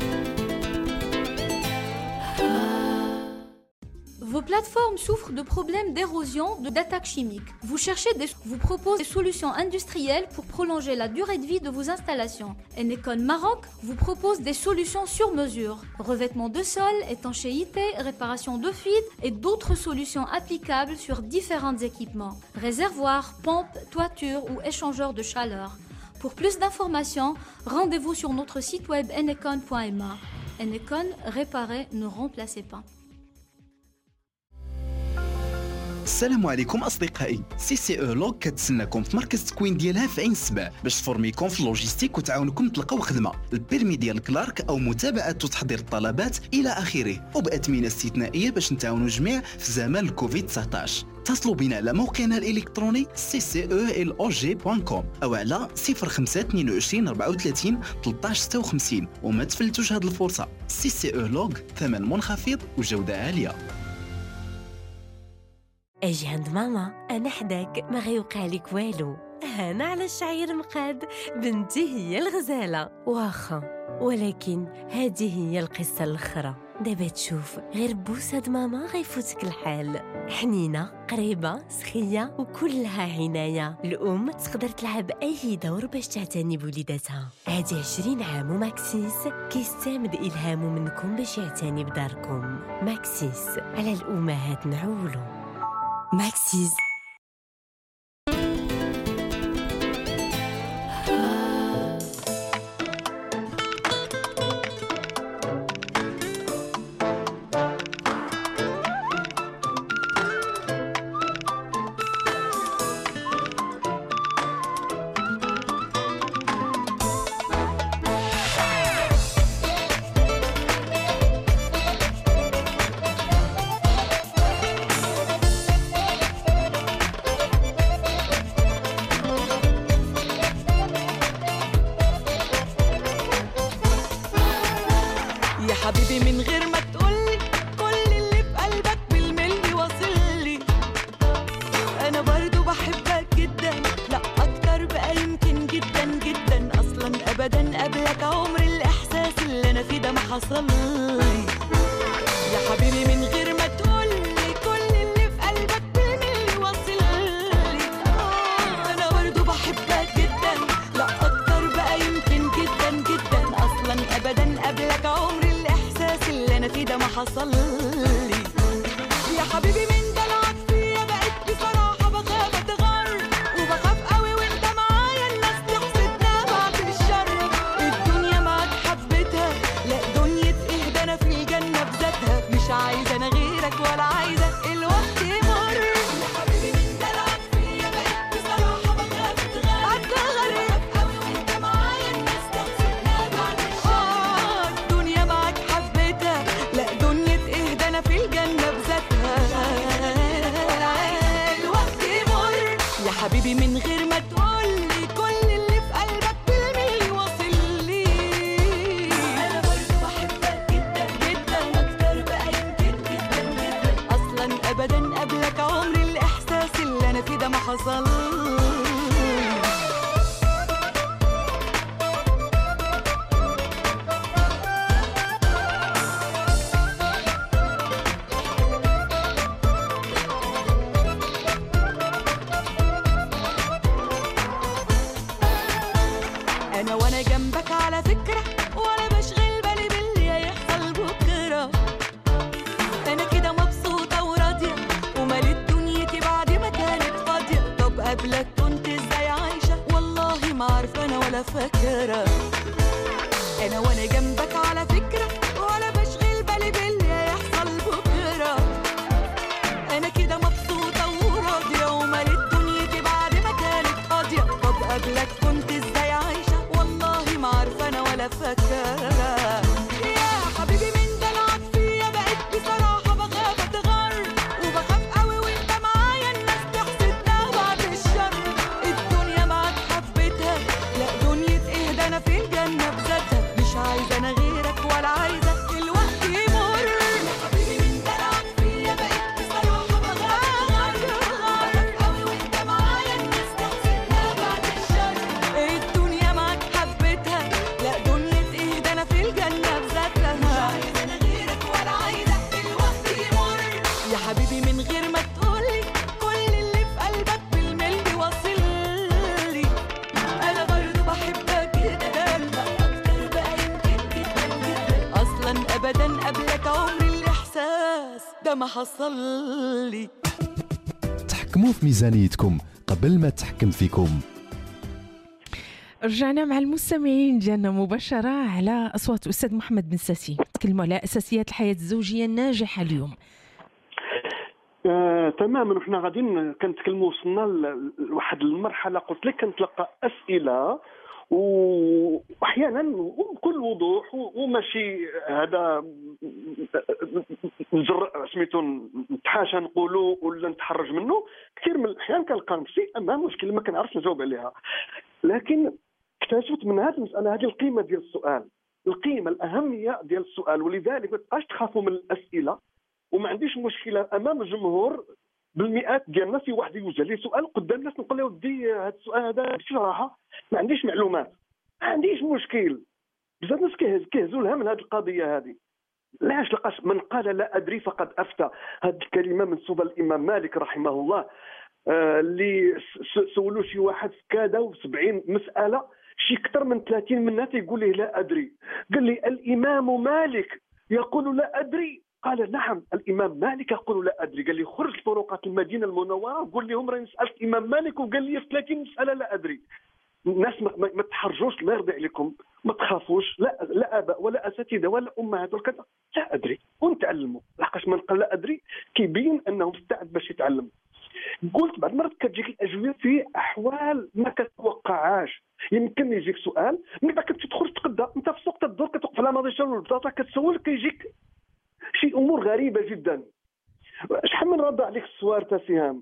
Vos plateformes souffrent de problèmes d'érosion, de d'attaques chimiques. Vous cherchez des, vous propose des solutions industrielles pour prolonger la durée de vie de vos installations. Enecon Maroc vous propose des solutions sur mesure. Revêtement de sol, étanchéité, réparation de fuites et d'autres solutions applicables sur différents équipements. Réservoirs, pompes, toitures ou échangeurs de chaleur. Pour plus d'informations, rendez-vous sur notre site web enecon point m a. Enecon, réparer, ne remplacez pas. السلام عليكم اصدقائي. سي سي او لوج كتسناكم في مركز التكوين ديالها في عين السبع باش تفورميكم في اللوجيستيك وتعاونكم تلقاو خدمه، البيرمي ديال كلارك او متابعه وتحضير الطلبات الى اخره، وباثمنه استثنائيه باش نتعاونوا جميع في زمان الكوفيد تسعطاش. اتصلوا بنا على موقعنا الالكتروني سي سي او ال او جي دوت كوم او على صفر خمسة اثنين وعشرين أربعة وثلاثين ثلاثة عشر ستة وخمسين، وما تفلتوش هذه الفرصه. سي سي او لوج، ثمن منخفض وجوده عاليه. اجي عند ماما، انا حداك ما غيوقع لك والو، هانا على الشعير مقاد، بنتي هي الغزاله واخا، ولكن هذه هي القصه الاخرى. دابا تشوف غير بوسه ماما غيفوتك الحال، حنينه قريبه سخيه وكلها عنايه. الام تقدر تلعب اي دور باش تعتني بوليداتها. هادي عشرين عام وماكسيس كيستمد الهامه منكم باش يعتني بداركم. ماكسيس، على الامهات نعولو. ماكسيز. حبيبي من غير ما تقولي كل اللي في قلبك بالملي واصلي. انا برضو بحبك جدا، لا اكتر بقى يمكن جدا جدا. اصلا ابدا قبلك عمر الاحساس اللي انا فيه ده ما حصلي. يا حبيبي من غير ما تقولي كل اللي في قلبك بالملي واصلي. انا برضو بحبك جدا، لا اكتر بقى يمكن جدا جدا. اصلا ابدا قبلك عمر اللي انا فيه ده ما حصل لي. يا حبيبي من دلعك فيا بقيت بصراحه بخاف اتغر، وبخاف قوي وانت معايا الناس تحسدنا بعد الشر. الدنيا معاك حبيتها، لا دنيا ايه ده انا في الجنه بذاتها. مش عايزه انا غيرك ولا عايزه الوقت يمر. يا حبيبي من دلعك فيا بقيت بصراحه بخاف اتغر، اتغر قوي وانت معايا الناس تحسدنا بعد الشر. الدنيا معاك لا دنيا ايه ده انا في الجنه بذاتها. الوقت يمر. يا حبيبي من غير ما تقولي كل اللي في قلبك بالملي واصل لي. انا برضو بحبك جدا جدا، اكتر بقى يمكن جدا جدا. اصلا ابدا قبلك عمر الاحساس اللي انا فيه ده ما حصل. أنا وأنا جنبك على فكرة، ولا بشغل بالي باللي هيحصل بكرة. أنا كده مبسوطة وراضية، ومالت دنيتي بعد ما كانت فاضية. طب قبلك كنت إزاي عايشة؟ والله ما عارفة أنا ولا فاكرة. أنا وأنا جنبك على فكرة، ولا بشغل بالي باللي هيحصل بكرة. أنا كده مبسوطة وراضية، ومالت دنيتي بعد ما كانت فاضية. طب قبلك كنت إزاي عايشة؟ والله ما عارفة أنا ولا فاكرة. يا حبيبي من دلعك فيا بقيت بصراحة بخاف أتغر، وبخاف قوي وأنت معايا الناس تحسدنا بعد الشر. الدنيا معاك حبيتها، لا دنيا إيه ده أنا في الجنة بذاتها. مش عايزة أنا غيرك ولا عايزة ده ما حصل لي. تحكموا في ميزانيتكم قبل ما تحكم فيكم. رجعنا مع المستمعين ديالنا مباشرة على أصوات أستاذ محمد بن ساسي. تكلموا على أساسيات الحياة الزوجية الناجحة اليوم. آه، تماما. وحنا غاديين كنتكلموا وصلنا لواحد المرحله قلت لك كنتلقى اسئله واحيانا بكل وضوح وماشي هذا نجر سميتو نتحاشى نقولوا ولا نتحرج منه. كثير من الاحيان كنلقى نفسي امام مشكله ما كنعرفش نجاوب عليها، لكن اكتشفت من هذه المساله هذه القيمه ديال السؤال، القيمه الاهميه ديال السؤال. ولذلك ما تبقاش تخافوا من الاسئله، وما عنديش مشكله امام الجمهور بالمئات ديال الناس في واحد يوجه لي سؤال قدام الناس نقول له ودي هذا السؤال هذا بصراحه ما عنديش معلومات، ما عنديش مشكل. بزاف ناس كيهزوا لها من هذه القضيه هذه. لاش لقاش من قال لا ادري فقد افتى. هذه الكلمه منسوبه للامام مالك رحمه الله، آه اللي سولوا شي واحد في كذا وسبعين مساله، شي اكثر من ثلاثين منها تيقول له لا ادري. قال لي الامام مالك يقول لا ادري؟ قال نعم الامام مالك يقول لا ادري. قال لي خرج طرقات المدينه المنوره وقول لهم راني سالت الامام مالك وقال لي في ثلاثين مساله لا ادري. الناس ما, ما تحرجوش، الله يرضي عليكم، ما تخافوش، لا لا اباء ولا اساتذه ولا امهات ولا كذا، لا ادري ونتعلموا. لحقاش من قال لا ادري كيبين انه مستعد باش يتعلم. قلت بعض المرات كتجيك الاجوبه في احوال ما كتوقعهاش. يمكن يجيك سؤال من بعد كتدخل تقدى انت في سوق الدور كتوقف على ماضي شهر والبطاطا كتسول كيجيك شي امور غريبه جدا. شحال من رد عليك السوار تا سهام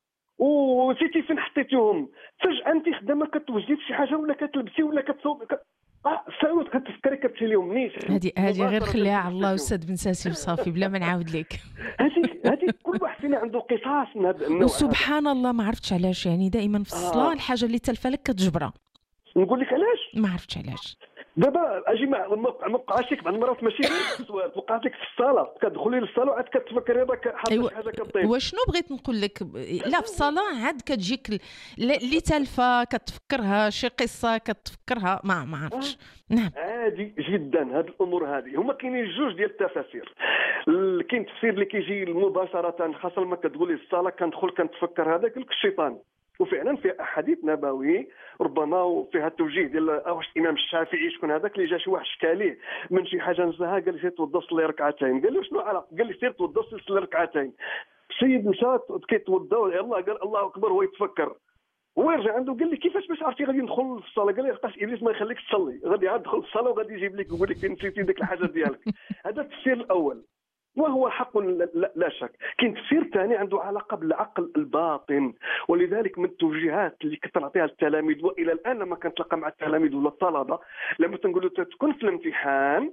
وسيتي فين حطيتيهم، فجاه انت خدامه كتوجدي في شي حاجه ولا كتلبسي ولا كتصوب ك... اه ساوت كتفكري كتمشي لهم نيش. هذه هذه غير خليها على الله استاذ بن ساسي وصافي بلا ما نعاود لك. هذه هذه كل واحد فينا عنده قصاص من هذا النوع. وسبحان الله ما عرفتش علاش، يعني دائما في الصلاه آه. الحاجه اللي تلفى لك كتجبرها. نقول لك علاش ما عرفتش علاش. دابا اجي ما وقعش لك بعض المرات ماشي غير السؤال، وقعت لك في الصلاه كتدخلي للصلاه وعاد كتفكري هذاك حاطه أيوة. حاجه كطيب. وشنو بغيت نقول لك، لا في الصلاه عاد كتجيك اللي تلفى كتفكرها شي قصه كتفكرها ما ما عرفتش. آه. نعم عادي جدا. هاد الامور هذه هما كاينين جوج ديال التفاسير. كاين تفسير اللي كيجي مباشره خاصه لما كتقولي الصلاه كندخل كنتفكر هذاك الشيطان، وفعلا في احاديث نبوي ربما وفيها التوجيه ديال واش الامام الشافعي شكون هذاك اللي جا شي واحد شكى ليه من شي حاجه نزهها قال لي سير توضى صلي ركعتين. قال له شنو علاقه؟ قال لي سير توضى صلي ركعتين. السيد مشى كيتوضى يلاه قال الله اكبر هو يتفكر ويرجع عنده قال لي كيفاش باش عرفتي غادي ندخل في الصلاه؟ قال لي لقاش ابليس ما يخليكش تصلي، غادي عاد تدخل الصلاه وغادي يجيب لك يقول لك نسيتي ديك الحاجه ديالك. هذا التفسير الاول وهو حق لا شك. كاين تفسير ثاني عنده علاقه بالعقل الباطن، ولذلك من التوجيهات اللي كتعطيها التلاميذ والى الان لما كنتلاقى مع التلاميذ ولا الطلبه لما تنقول له تكون في الامتحان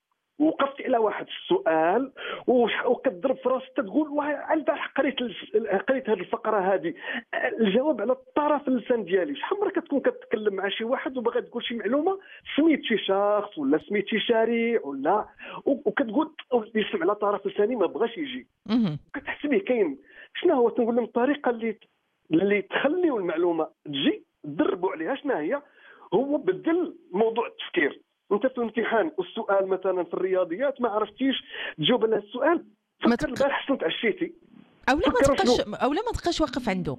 وقفت على واحد السؤال وكتضرب في راسك تقول على البارح قريت قريت هذه الفقره هذه الجواب على الطرف اللسان ديالي. شحال مره كتكون كتكلم مع شي واحد وباغي تقول شي معلومه سميت شي شخص ولا سميت شي شارع ولا وكتقول يسمع على طرف لساني ما بغاش يجي كتحس به كاين. شنو هو تنقول لهم الطريقه اللي اللي تخليو المعلومه تجي دربوا عليها شنو هي؟ هو بدل موضوع التفكير. انت في الامتحان والسؤال مثلا في الرياضيات ما عرفتيش تجاوب على السؤال فكر البارح شنو تعشيتي او لا ما تبقاش او لا ما تبقاش واقف عنده.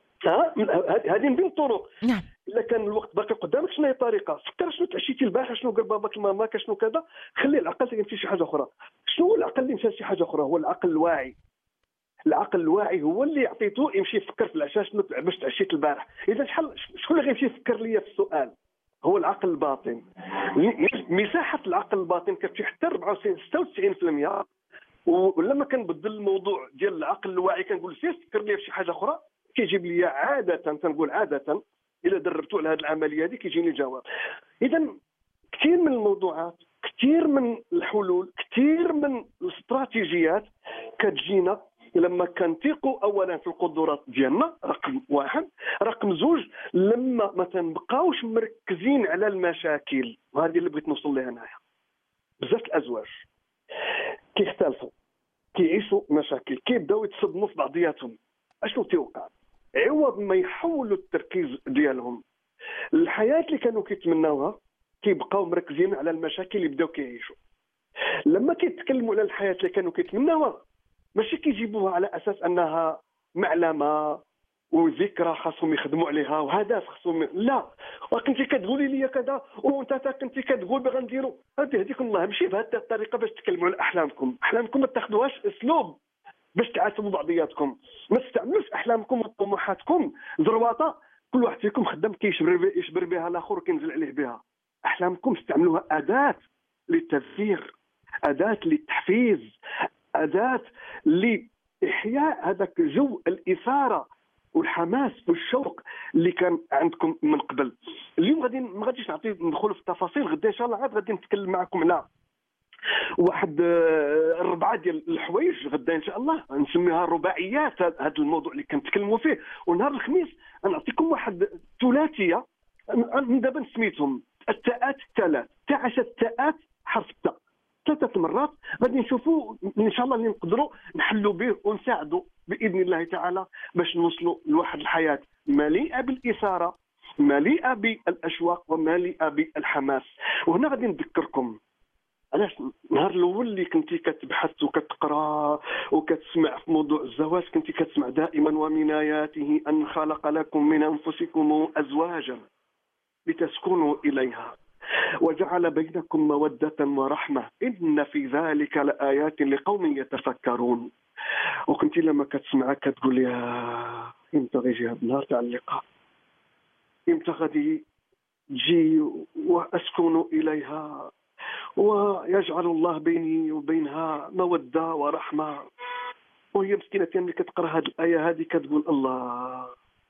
ها هذه من بين الطرق. نعم الا كان الوقت باقي قدامك شنو هي الطريقه؟ فكر شنو تعشيتي البارح، شنو قال باباك ماماك، شنو كذا. خلي العقل يمشي شي حاجه اخرى. شنو هو العقل اللي مشى شي حاجه اخرى؟ هو العقل الواعي. العقل الواعي هو اللي عطيته يمشي يفكر في العشاء شنو باش تعشيت البارح. اذا شحال شكون اللي غيمشي يفكر ليا في السؤال؟ هو العقل الباطن. مساحه العقل الباطن كتمشي حتى أربعة وتسعين ستة وتسعين بالمئة. ولما كنبدل الموضوع ديال العقل الواعي كنقول سير فكر لي في شي حاجه اخرى كيجيب لي عاده تنقول عاده الا دربتوا على هذه العمليه هذه كيجيني الجواب. اذا كثير من الموضوعات كثير من الحلول كثير من الاستراتيجيات كتجينا لما كنثيقوا اولا في القدرات ديالنا رقم واحد. رقم زوج لما ما تنبقاوش مركزين على المشاكل. وهذه اللي بغيت نوصل لها هنايا. بزاف الازواج كيختلفوا كيعيشوا مشاكل كيبداو يتصدموا في بعضياتهم. اشنو تيوقع؟ عوض ما يحولوا التركيز ديالهم الحياه اللي كانوا كيتمناوها كيبقاو مركزين على المشاكل اللي بداو كيعيشوا. لما كيتكلموا على الحياه اللي كانوا كيتمناوها ماشي كيجيبوها على اساس انها معلمه وذكرى خاصهم يخدموا عليها وهدف خاصهم، لا. وكنتي كتقولي لي كذا وانت كنتي كتقول باغا نديروا، هذه هذيك الله ماشي بهذه الطريقه باش تكلموا على احلامكم. احلامكم ما تاخذوهاش اسلوب باش تعاتبوا بعضياتكم، ما تستعملوش احلامكم وطموحاتكم زرواطه كل واحد فيكم خدام كيشبر يشبر بها الاخر وكينزل عليه بها. احلامكم استعملوها اداه للتذكير، اداه للتحفيز، اداه لاحياء هذاك جو الاثاره والحماس والشوق اللي كان عندكم من قبل. اليوم غادي ما غاديش نعطي ندخل في التفاصيل، غدا ان شاء الله عاد غادي نتكلم معكم على واحد الربعه ديال الحوايج غدا ان شاء الله نسميها الرباعيات، هذا الموضوع اللي كنتكلموا فيه. ونهار الخميس نعطيكم واحد ثلاثيه من دابا سميتهم التاءات الثلاث، تاع عشرة التاءات حرف التاء ثلاثه مرات، غادي نشوفوا ان شاء الله اللي نقدروا نحلوا به ونساعدوا باذن الله تعالى باش نوصلوا لواحد الحياه مليئه بالاثاره، مليئه بالاشواق ومليئه بالحماس. وهنا غادي نذكركم علاش النهار الاول اللي كنتي كتبحث وكتقرا وكتسمع في موضوع الزواج كنتي كتسمع دائما ومن آياته ان خلق لكم من انفسكم ازواجا لتسكنوا اليها وجعل بينكم مودة ورحمة إن في ذلك لآيات لقوم يتفكرون. وكنتي لما كتسمعها كتقول يا امتى غيجي هذا النهار تاع اللقاء، امتى غادي تجي واسكن اليها ويجعل الله بيني وبينها مودة ورحمة. وهي مسكينة ملي كتقرا هذه الآية هذه كتقول الله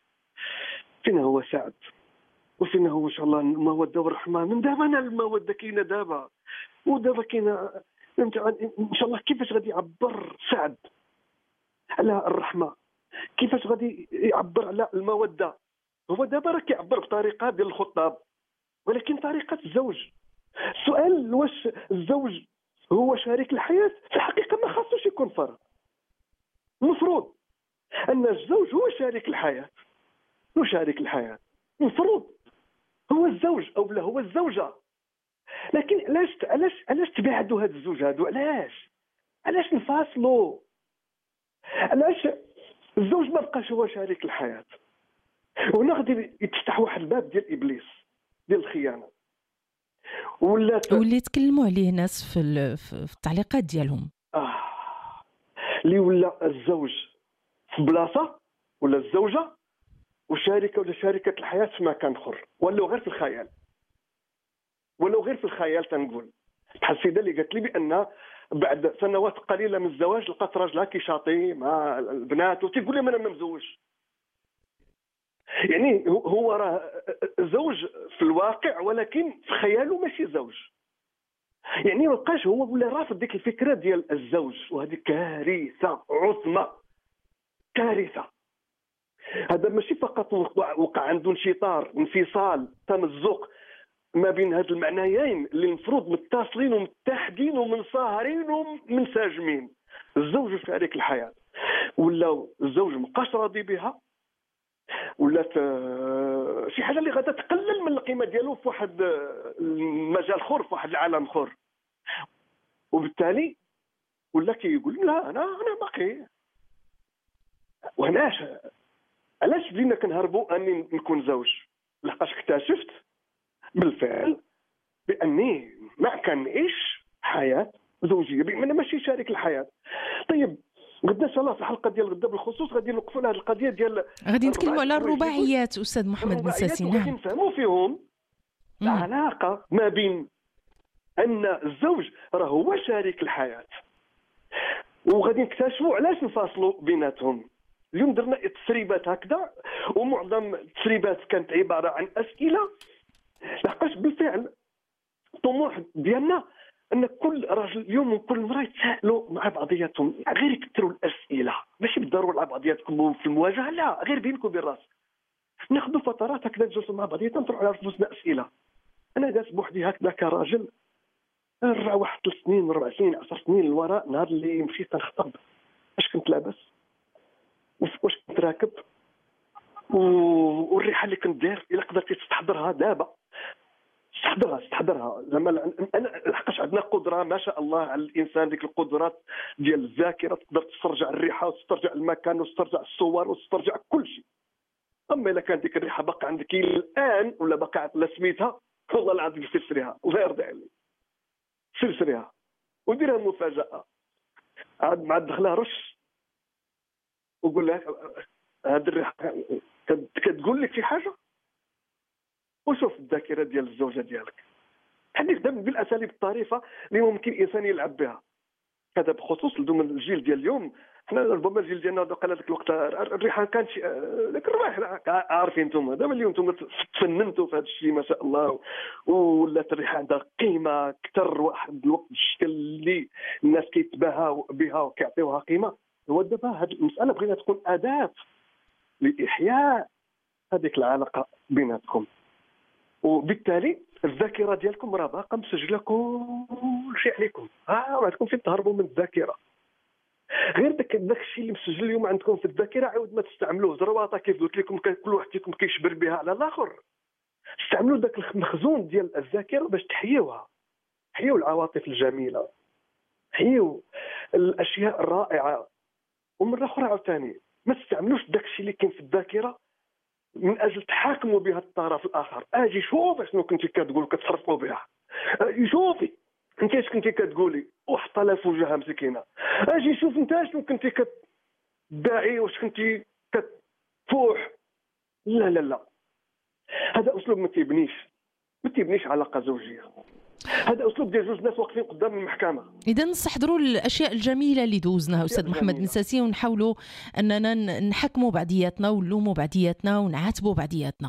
فين هو سعد وفين هو ان شاء الله المودة والرحمة. من دابا انا المودة كاينة دابا ودابا كاينة ان شاء الله. كيفاش غادي يعبر سعد على الرحمة؟ كيفاش غادي يعبر على المودة؟ هو دابا راه كيعبر بطريقة ديال الخطاب ولكن طريقة الزوج. السؤال واش الزوج هو شريك الحياة؟ في الحقيقة ما خاصوش يكون فرض، المفروض أن الزوج هو شريك الحياة، هو شريك الحياة المفروض هو الزوج أو لا هو الزوجة. لكن علاش علاش علاش تبعدوا هاد الزوج هادو؟ علاش علاش نفاصلوا؟ علاش الزوج ما بقاش هو شريك الحياة؟ وهنا غادي يتفتح واحد الباب ديال إبليس ديال الخيانة ولا واللي تكلموا عليه ناس في في التعليقات ديالهم. اه اللي ولا الزوج في بلاصه ولا الزوجه وشاركه ولا شريكه الحياه في مكان اخر ولا غير في الخيال، ولا غير في الخيال. تنقول بحال السيده اللي قالت لي بان بعد سنوات قليله من الزواج لقات راجلها كيشاطي مع البنات وتيقول لهم انا ما مزوج. يعني هو راه زوج في الواقع ولكن في خياله ماشي زوج. يعني ما بقاش هو ولا رافض ديك الفكره ديال الزوج، وهذه كارثه عظمى، كارثه. هذا ماشي فقط وقع عنده انشطار انفصال تمزق ما بين هاد المعنيين اللي المفروض متصلين ومتحدين ومنصهرين ومنسجمين، الزوج وشريك الحياه. ولا الزوج مابقاش راضي بها، ولات شي حاجه اللي غادا تقلل من القيمه ديالو في واحد المجال اخر في واحد العالم اخر، وبالتالي ولا كيقول لا انا انا باقي. وهناش علاش بدينا كنهربوا اني نكون زوج؟ لحقاش اكتشفت بالفعل باني ما كنعيش حياه زوجيه، بان ماشي شريك الحياه. طيب غدا ان شاء الله في الحلقه ديال غدا بالخصوص غادي نوقفوا على هذه القضيه ديال غادي نتكلموا على الرباعيات استاذ محمد بن ساسي. نعم، غادي نفهموا فيهم العلاقه ما بين ان الزوج راه هو شريك الحياه، وغادي نكتشفوا علاش نفاصلوا بيناتهم. اليوم درنا تسريبات هكذا ومعظم التسريبات كانت عباره عن اسئله، لحقاش بالفعل الطموح ديالنا ان كل راجل اليوم وكل مراه يتسائلوا مع بعضياتهم، غير يكثروا الاسئله، ماشي بالضروره مع بعضياتكم في المواجهه، لا غير بينكم وبين راسك. ناخذوا فترات هكذا نجلسوا مع بعضياتنا نطرحوا على راسنا اسئله. انا داز بوحدي هكذا كراجل نرجع واحد ثلاث سنين ربع سنين عشر سنين للوراء، نهار اللي مشيت نخطب اش كنت لابس واش كنت راكب والريحه اللي كنت داير الا قدرتي تستحضرها دابا. استحضرها استحضرها لما انا لحقاش عندنا قدره ما شاء الله على الانسان، ديك القدرات ديال الذاكره تقدر تسترجع الريحه وتسترجع المكان وتسترجع الصور وتسترجع كل شيء. اما الا كانت ديك الريحه باقا عندك الان ولا باقا لا سميتها، والله العظيم سير الله يرضي عليك، سير سريها وديرها مفاجاه، عاد مع دخلها رش وقول لها هذه الريحه كتقول لك شي حاجه، وشوف الذاكره ديال الزوجه ديالك. هذيك دابا بالاساليب الطريفه اللي ممكن الانسان يلعب بها، هذا بخصوص دوما الجيل ديال اليوم. حنا ربما الجيل ديالنا دوك على ذاك الوقت الريحه كانت ذاك الريحه عارفين انتم. دابا اليوم انتم تفننتوا في هذا الشيء ما شاء الله، ولات الريحه عندها قيمه اكثر. واحد الوقت الشكل اللي الناس كيتباهاو بها وكيعطيوها قيمه. هو دابا هذه المساله بغينا تكون اداه لاحياء هذيك العلاقه بيناتكم، وبالتالي الذاكره ديالكم راه باقا مسجله كل شيء عليكم. ها آه عندكم فين تهربوا من الذاكره؟ غير داك داك الشيء اللي مسجل اليوم عندكم في الذاكره عاود ما تستعملوه زرواطه كيف قلت لكم، كل واحد فيكم كيشبر بها على الاخر. استعملوا داك المخزون ديال الذاكره باش تحيوها، حيوا العواطف الجميله، حيوا الاشياء الرائعه. ومره اخرى عاوتاني ما تستعملوش داك الشيء اللي كاين في الذاكره من اجل تحاكموا بها الطرف الاخر. اجي شوف شنو كنتي كتقول كتصرفوا بها، شوفي انت اش كنتي كتقولي وحط لها في وجهها مسكينه، اجي شوف انت شنو كنتي كتدعي واش كنتي كتفوح. لا لا لا، هذا اسلوب ما تيبنيش ما تيبنيش علاقه زوجيه. هذا اسلوب ديال جوج ناس واقفين قدام المحكمه. اذا نستحضروا الاشياء الجميله اللي دوزناها استاذ محمد بن ساسي، ونحاولوا اننا نحكموا بعضياتنا ونلوموا بعضياتنا ونعاتبوا بعضياتنا.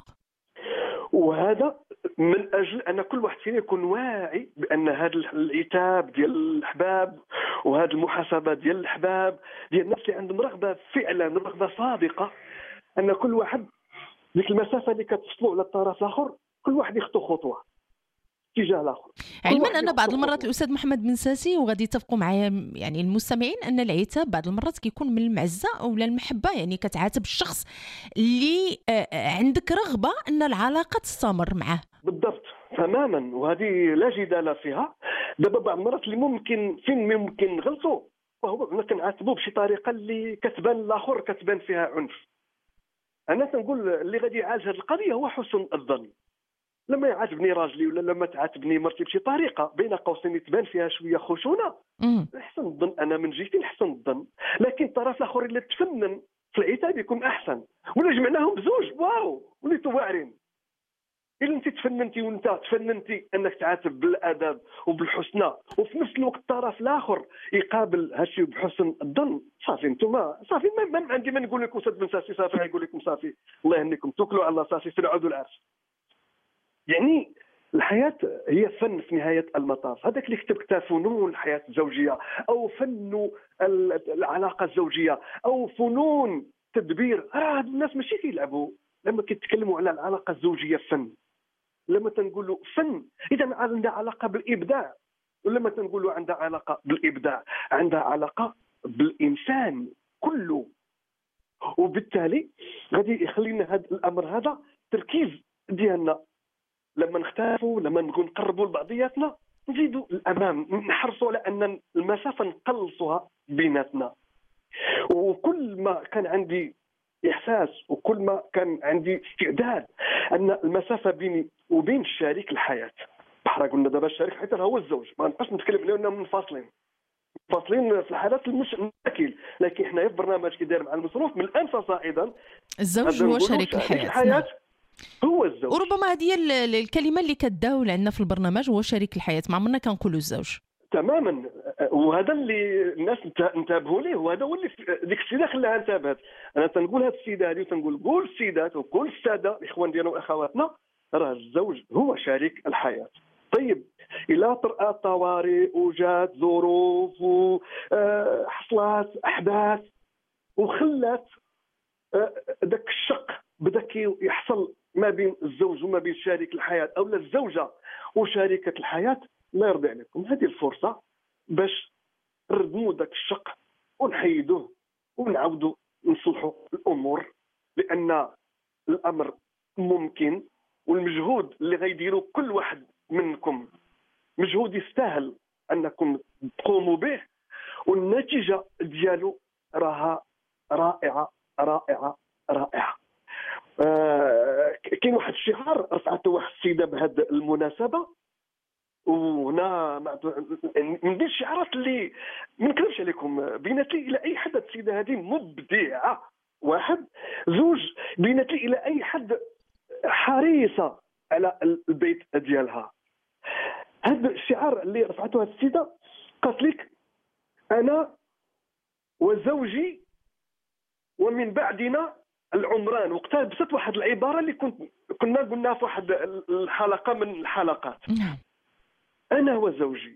وهذا من اجل ان كل واحد فينا يكون واعي بان هذا العتاب ديال الحباب وهذه المحاسبه ديال الحباب ديال الناس اللي عندهم رغبه فعلا رغبه صادقه، ان كل واحد ديك المسافه اللي كتفصلوا على الطرف الاخر كل واحد يخطو خطوه اتجاه الاخر. علما ان بعض المرات الاستاذ محمد بن ساسي وغادي يتفقوا معايا يعني المستمعين ان العتاب بعض المرات كيكون من المعزه او المحبه، يعني كتعاتب الشخص اللي عندك رغبه ان العلاقه تستمر معه. بالضبط تماما، وهذه لا جدال فيها. دابا بعض المرات اللي ممكن فين ممكن نغلطوا وهو انا كنعاتبوا بشي طريقه اللي كتبان الاخر كتبان فيها عنف. انا تنقول اللي غادي يعالج هذه القضيه هو حسن الظن. لما يعاتبني راجلي ولا لما تعاتبني مرتي بشي طريقه بين قوسين تبان فيها شويه خشونه، احسن الظن انا من جهتي نحسن الظن، لكن الطرف الاخر اللي تفنن في العتاب يكون احسن. ولا جمعناهم بزوج واو وليتوا واعرين. الا انت تفننتي وانت تفننتي انك تعاتب بالادب وبالحسنى وفي نفس الوقت الطرف الاخر يقابل هالشيء بحسن الظن، صافي انتم صافي. ما, ما عندي ما نقول لكم استاذ بن ساسي صافي، يقول لكم صافي الله يهنيكم توكلوا على الله صافي سرعوا العرس. يعني الحياة هي فن في نهاية المطاف. هذاك اللي كتب كتاب فنون الحياة الزوجية أو فن العلاقة الزوجية أو فنون تدبير، راه هاد الناس ماشي كيلعبوا لما كيتكلموا على العلاقة الزوجية فن. لما تنقولوا فن إذا عندها علاقة بالإبداع، ولما تنقولوا عندها علاقة بالإبداع عندها علاقة بالإنسان كله. وبالتالي غادي يخلينا هذا الأمر هذا تركيز ديالنا لما نختلفوا لما نكون نقربوا لبعضياتنا نزيدوا الامام، نحرصوا على ان المسافه نقلصوها بيناتنا. وكل ما كان عندي احساس وكل ما كان عندي استعداد ان المسافه بيني وبين شريك الحياه، بحال قلنا دابا الشريك الحياه هو الزوج، ما نبقاش نتكلم عليه انهم منفصلين منفصلين في الحالات المشاكل، لكن حنايا في برنامج كيداير مع المصروف من الانفه صاعدا الزوج هو شريك الحياه, الحياة هو الزوج. وربما هذه الكلمه اللي كتداول عندنا في البرنامج هو شريك الحياه، ما عمرنا كنقولوا الزوج تماما. وهذا اللي الناس انتبهوا ليه، وهذا هو اللي ديك السيده خلاها انتبهت. انا تنقول هذه السيده هذه وتنقول كل السيدات وكل الساده الاخوان ديالنا واخواتنا راه الزوج هو شريك الحياه. طيب الى طرأت الطوارئ وجات ظروف وحصلات احداث وخلات ذاك الشق بدا يحصل ما بين الزوج وما بين شريك الحياه او الزوجه وشريكه الحياه، لا يرضي عليكم هذه الفرصه باش نردموا ذاك الشق ونحيدوه ونعاودوا نصلحوا الامور، لان الامر ممكن والمجهود اللي غيديروا كل واحد منكم مجهود يستاهل انكم تقوموا به، والنتيجه ديالو راها رائعه رائعه رائعه. آه كاين واحد الشعار رفعته واحد السيده بهذه المناسبه، وهنا من دي الشعارات اللي ما نكذبش عليكم بينت لي الى اي حد السيده هذه مبدعه. واحد زوج بينت لي الى اي حد حريصه على البيت ديالها. هذا الشعار اللي رفعته هذه السيده قالت لك انا وزوجي ومن بعدنا العمران. وقتها لبست واحد العباره اللي كنت كنا قلناها في واحد الحلقه من الحلقات، انا وزوجي.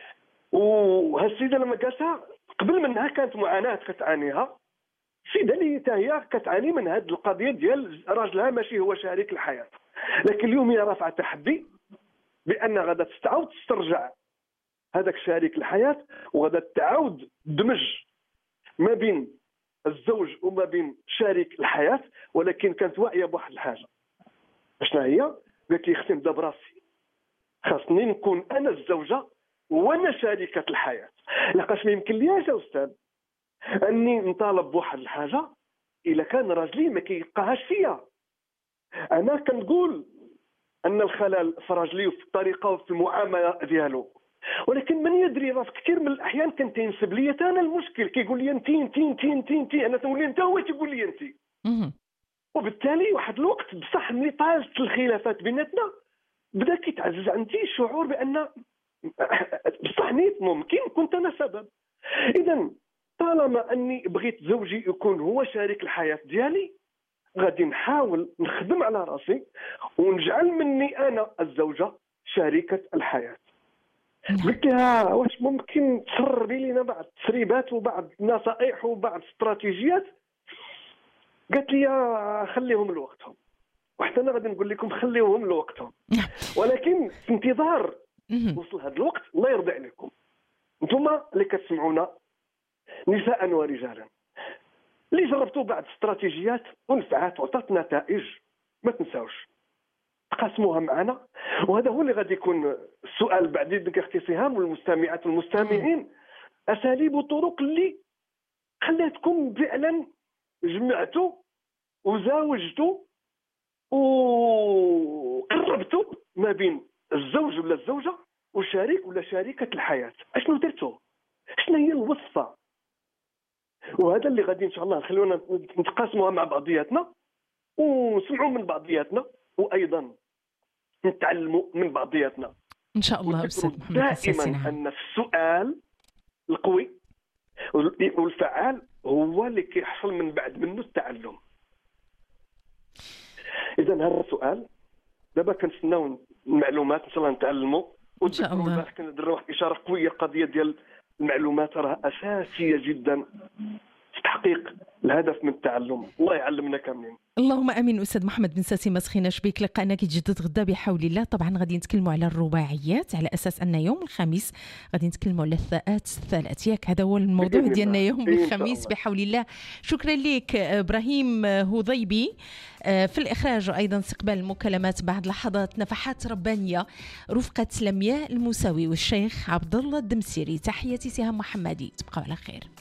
وهالسيده لما قالتها قبل منها كانت معاناه كتعانيها، السيده اللي حتى هي كتعاني من هذه القضيه ديال راجلها ماشي هو شريك الحياه، لكن اليوم هي رافعه تحدي بان غادا تستعاود تسترجع هذاك شريك الحياه، وغادا تعاود دمج ما بين الزوج وما بين شريك الحياه. ولكن كانت واعيه بواحد الحاجه، شنو هي؟ قالت لي اختي نبدا براسي، خاصني نكون انا الزوجه وانا شريكه الحياه. لقاش ما يمكن لياش يا استاذ اني نطالب بواحد الحاجه الا كان راجلي ما كيلقاهاش فيا. انا كنقول ان الخلل في راجلي وفي الطريقه وفي المعامله ديالو، ولكن من يدري راه في كثير من الاحيان كان تينسب لي انا المشكل، كيقول لي انت انت انت انت انت انا تقول لي انت، هو تيقول لي انت. وبالتالي واحد الوقت بصح ملي طالت الخلافات بيناتنا بدا كيتعزز عندي شعور بان بصح نيت ممكن كنت انا سبب. اذا طالما اني بغيت زوجي يكون هو شريك الحياه ديالي، غادي نحاول نخدم على راسي ونجعل مني انا الزوجه شريكه الحياه. قلت لها واش ممكن تسربي لنا بعض التسريبات وبعض النصائح وبعض الاستراتيجيات؟ قالت لي خليهم لوقتهم، وحتى انا غادي نقول لكم خليوهم لوقتهم، ولكن في انتظار وصل هذا الوقت الله يرضي عليكم انتم اللي كتسمعونا نساء ورجالا اللي جربتوا بعض الاستراتيجيات ونفعات وعطات نتائج، ما تنساوش تقاسموها معنا. وهذا هو اللي غادي يكون السؤال بعد يدك اختي سهام والمستمعات والمستمعين، اساليب وطرق اللي خلاتكم فعلا جمعتوا وزاوجتوا وقربتوا ما بين الزوج ولا الزوجه والشريك ولا شريكه الحياه. اشنو درتوا؟ شنو هي الوصفه؟ وهذا اللي غادي ان شاء الله خلونا نتقاسموها مع بعضياتنا ونسمعوا من بعضياتنا، وايضا نتعلموا من بعضياتنا ان شاء الله. استاذ محمد دائما ان السؤال القوي والفعال هو اللي كيحصل من بعد منه التعلم. اذا هذا السؤال دابا كنتسناو المعلومات ان شاء الله نتعلموا ان شاء الله. كنديروا واحد الاشاره قويه، القضيه ديال المعلومات راه اساسيه جدا في تحقيق الهدف من التعلم. الله يعلمنا كاملين. اللهم امين. استاذ محمد بن ساسي مسخينا شبيك، لقانا كيتجدد غدا بحول الله. طبعا غادي نتكلموا على الرباعيات على اساس ان يوم الخميس غادي نتكلموا على الثاءات الثلاث، ياك هذا هو الموضوع ديالنا يوم الخميس بحول الله. شكرا لك ابراهيم هضيبي في الاخراج، وايضا استقبال المكالمات بعد لحظات نفحات ربانيه رفقه لمياء الموسوي والشيخ عبد الله الدمسيري. تحياتي سهام محمدي، تبقوا على خير.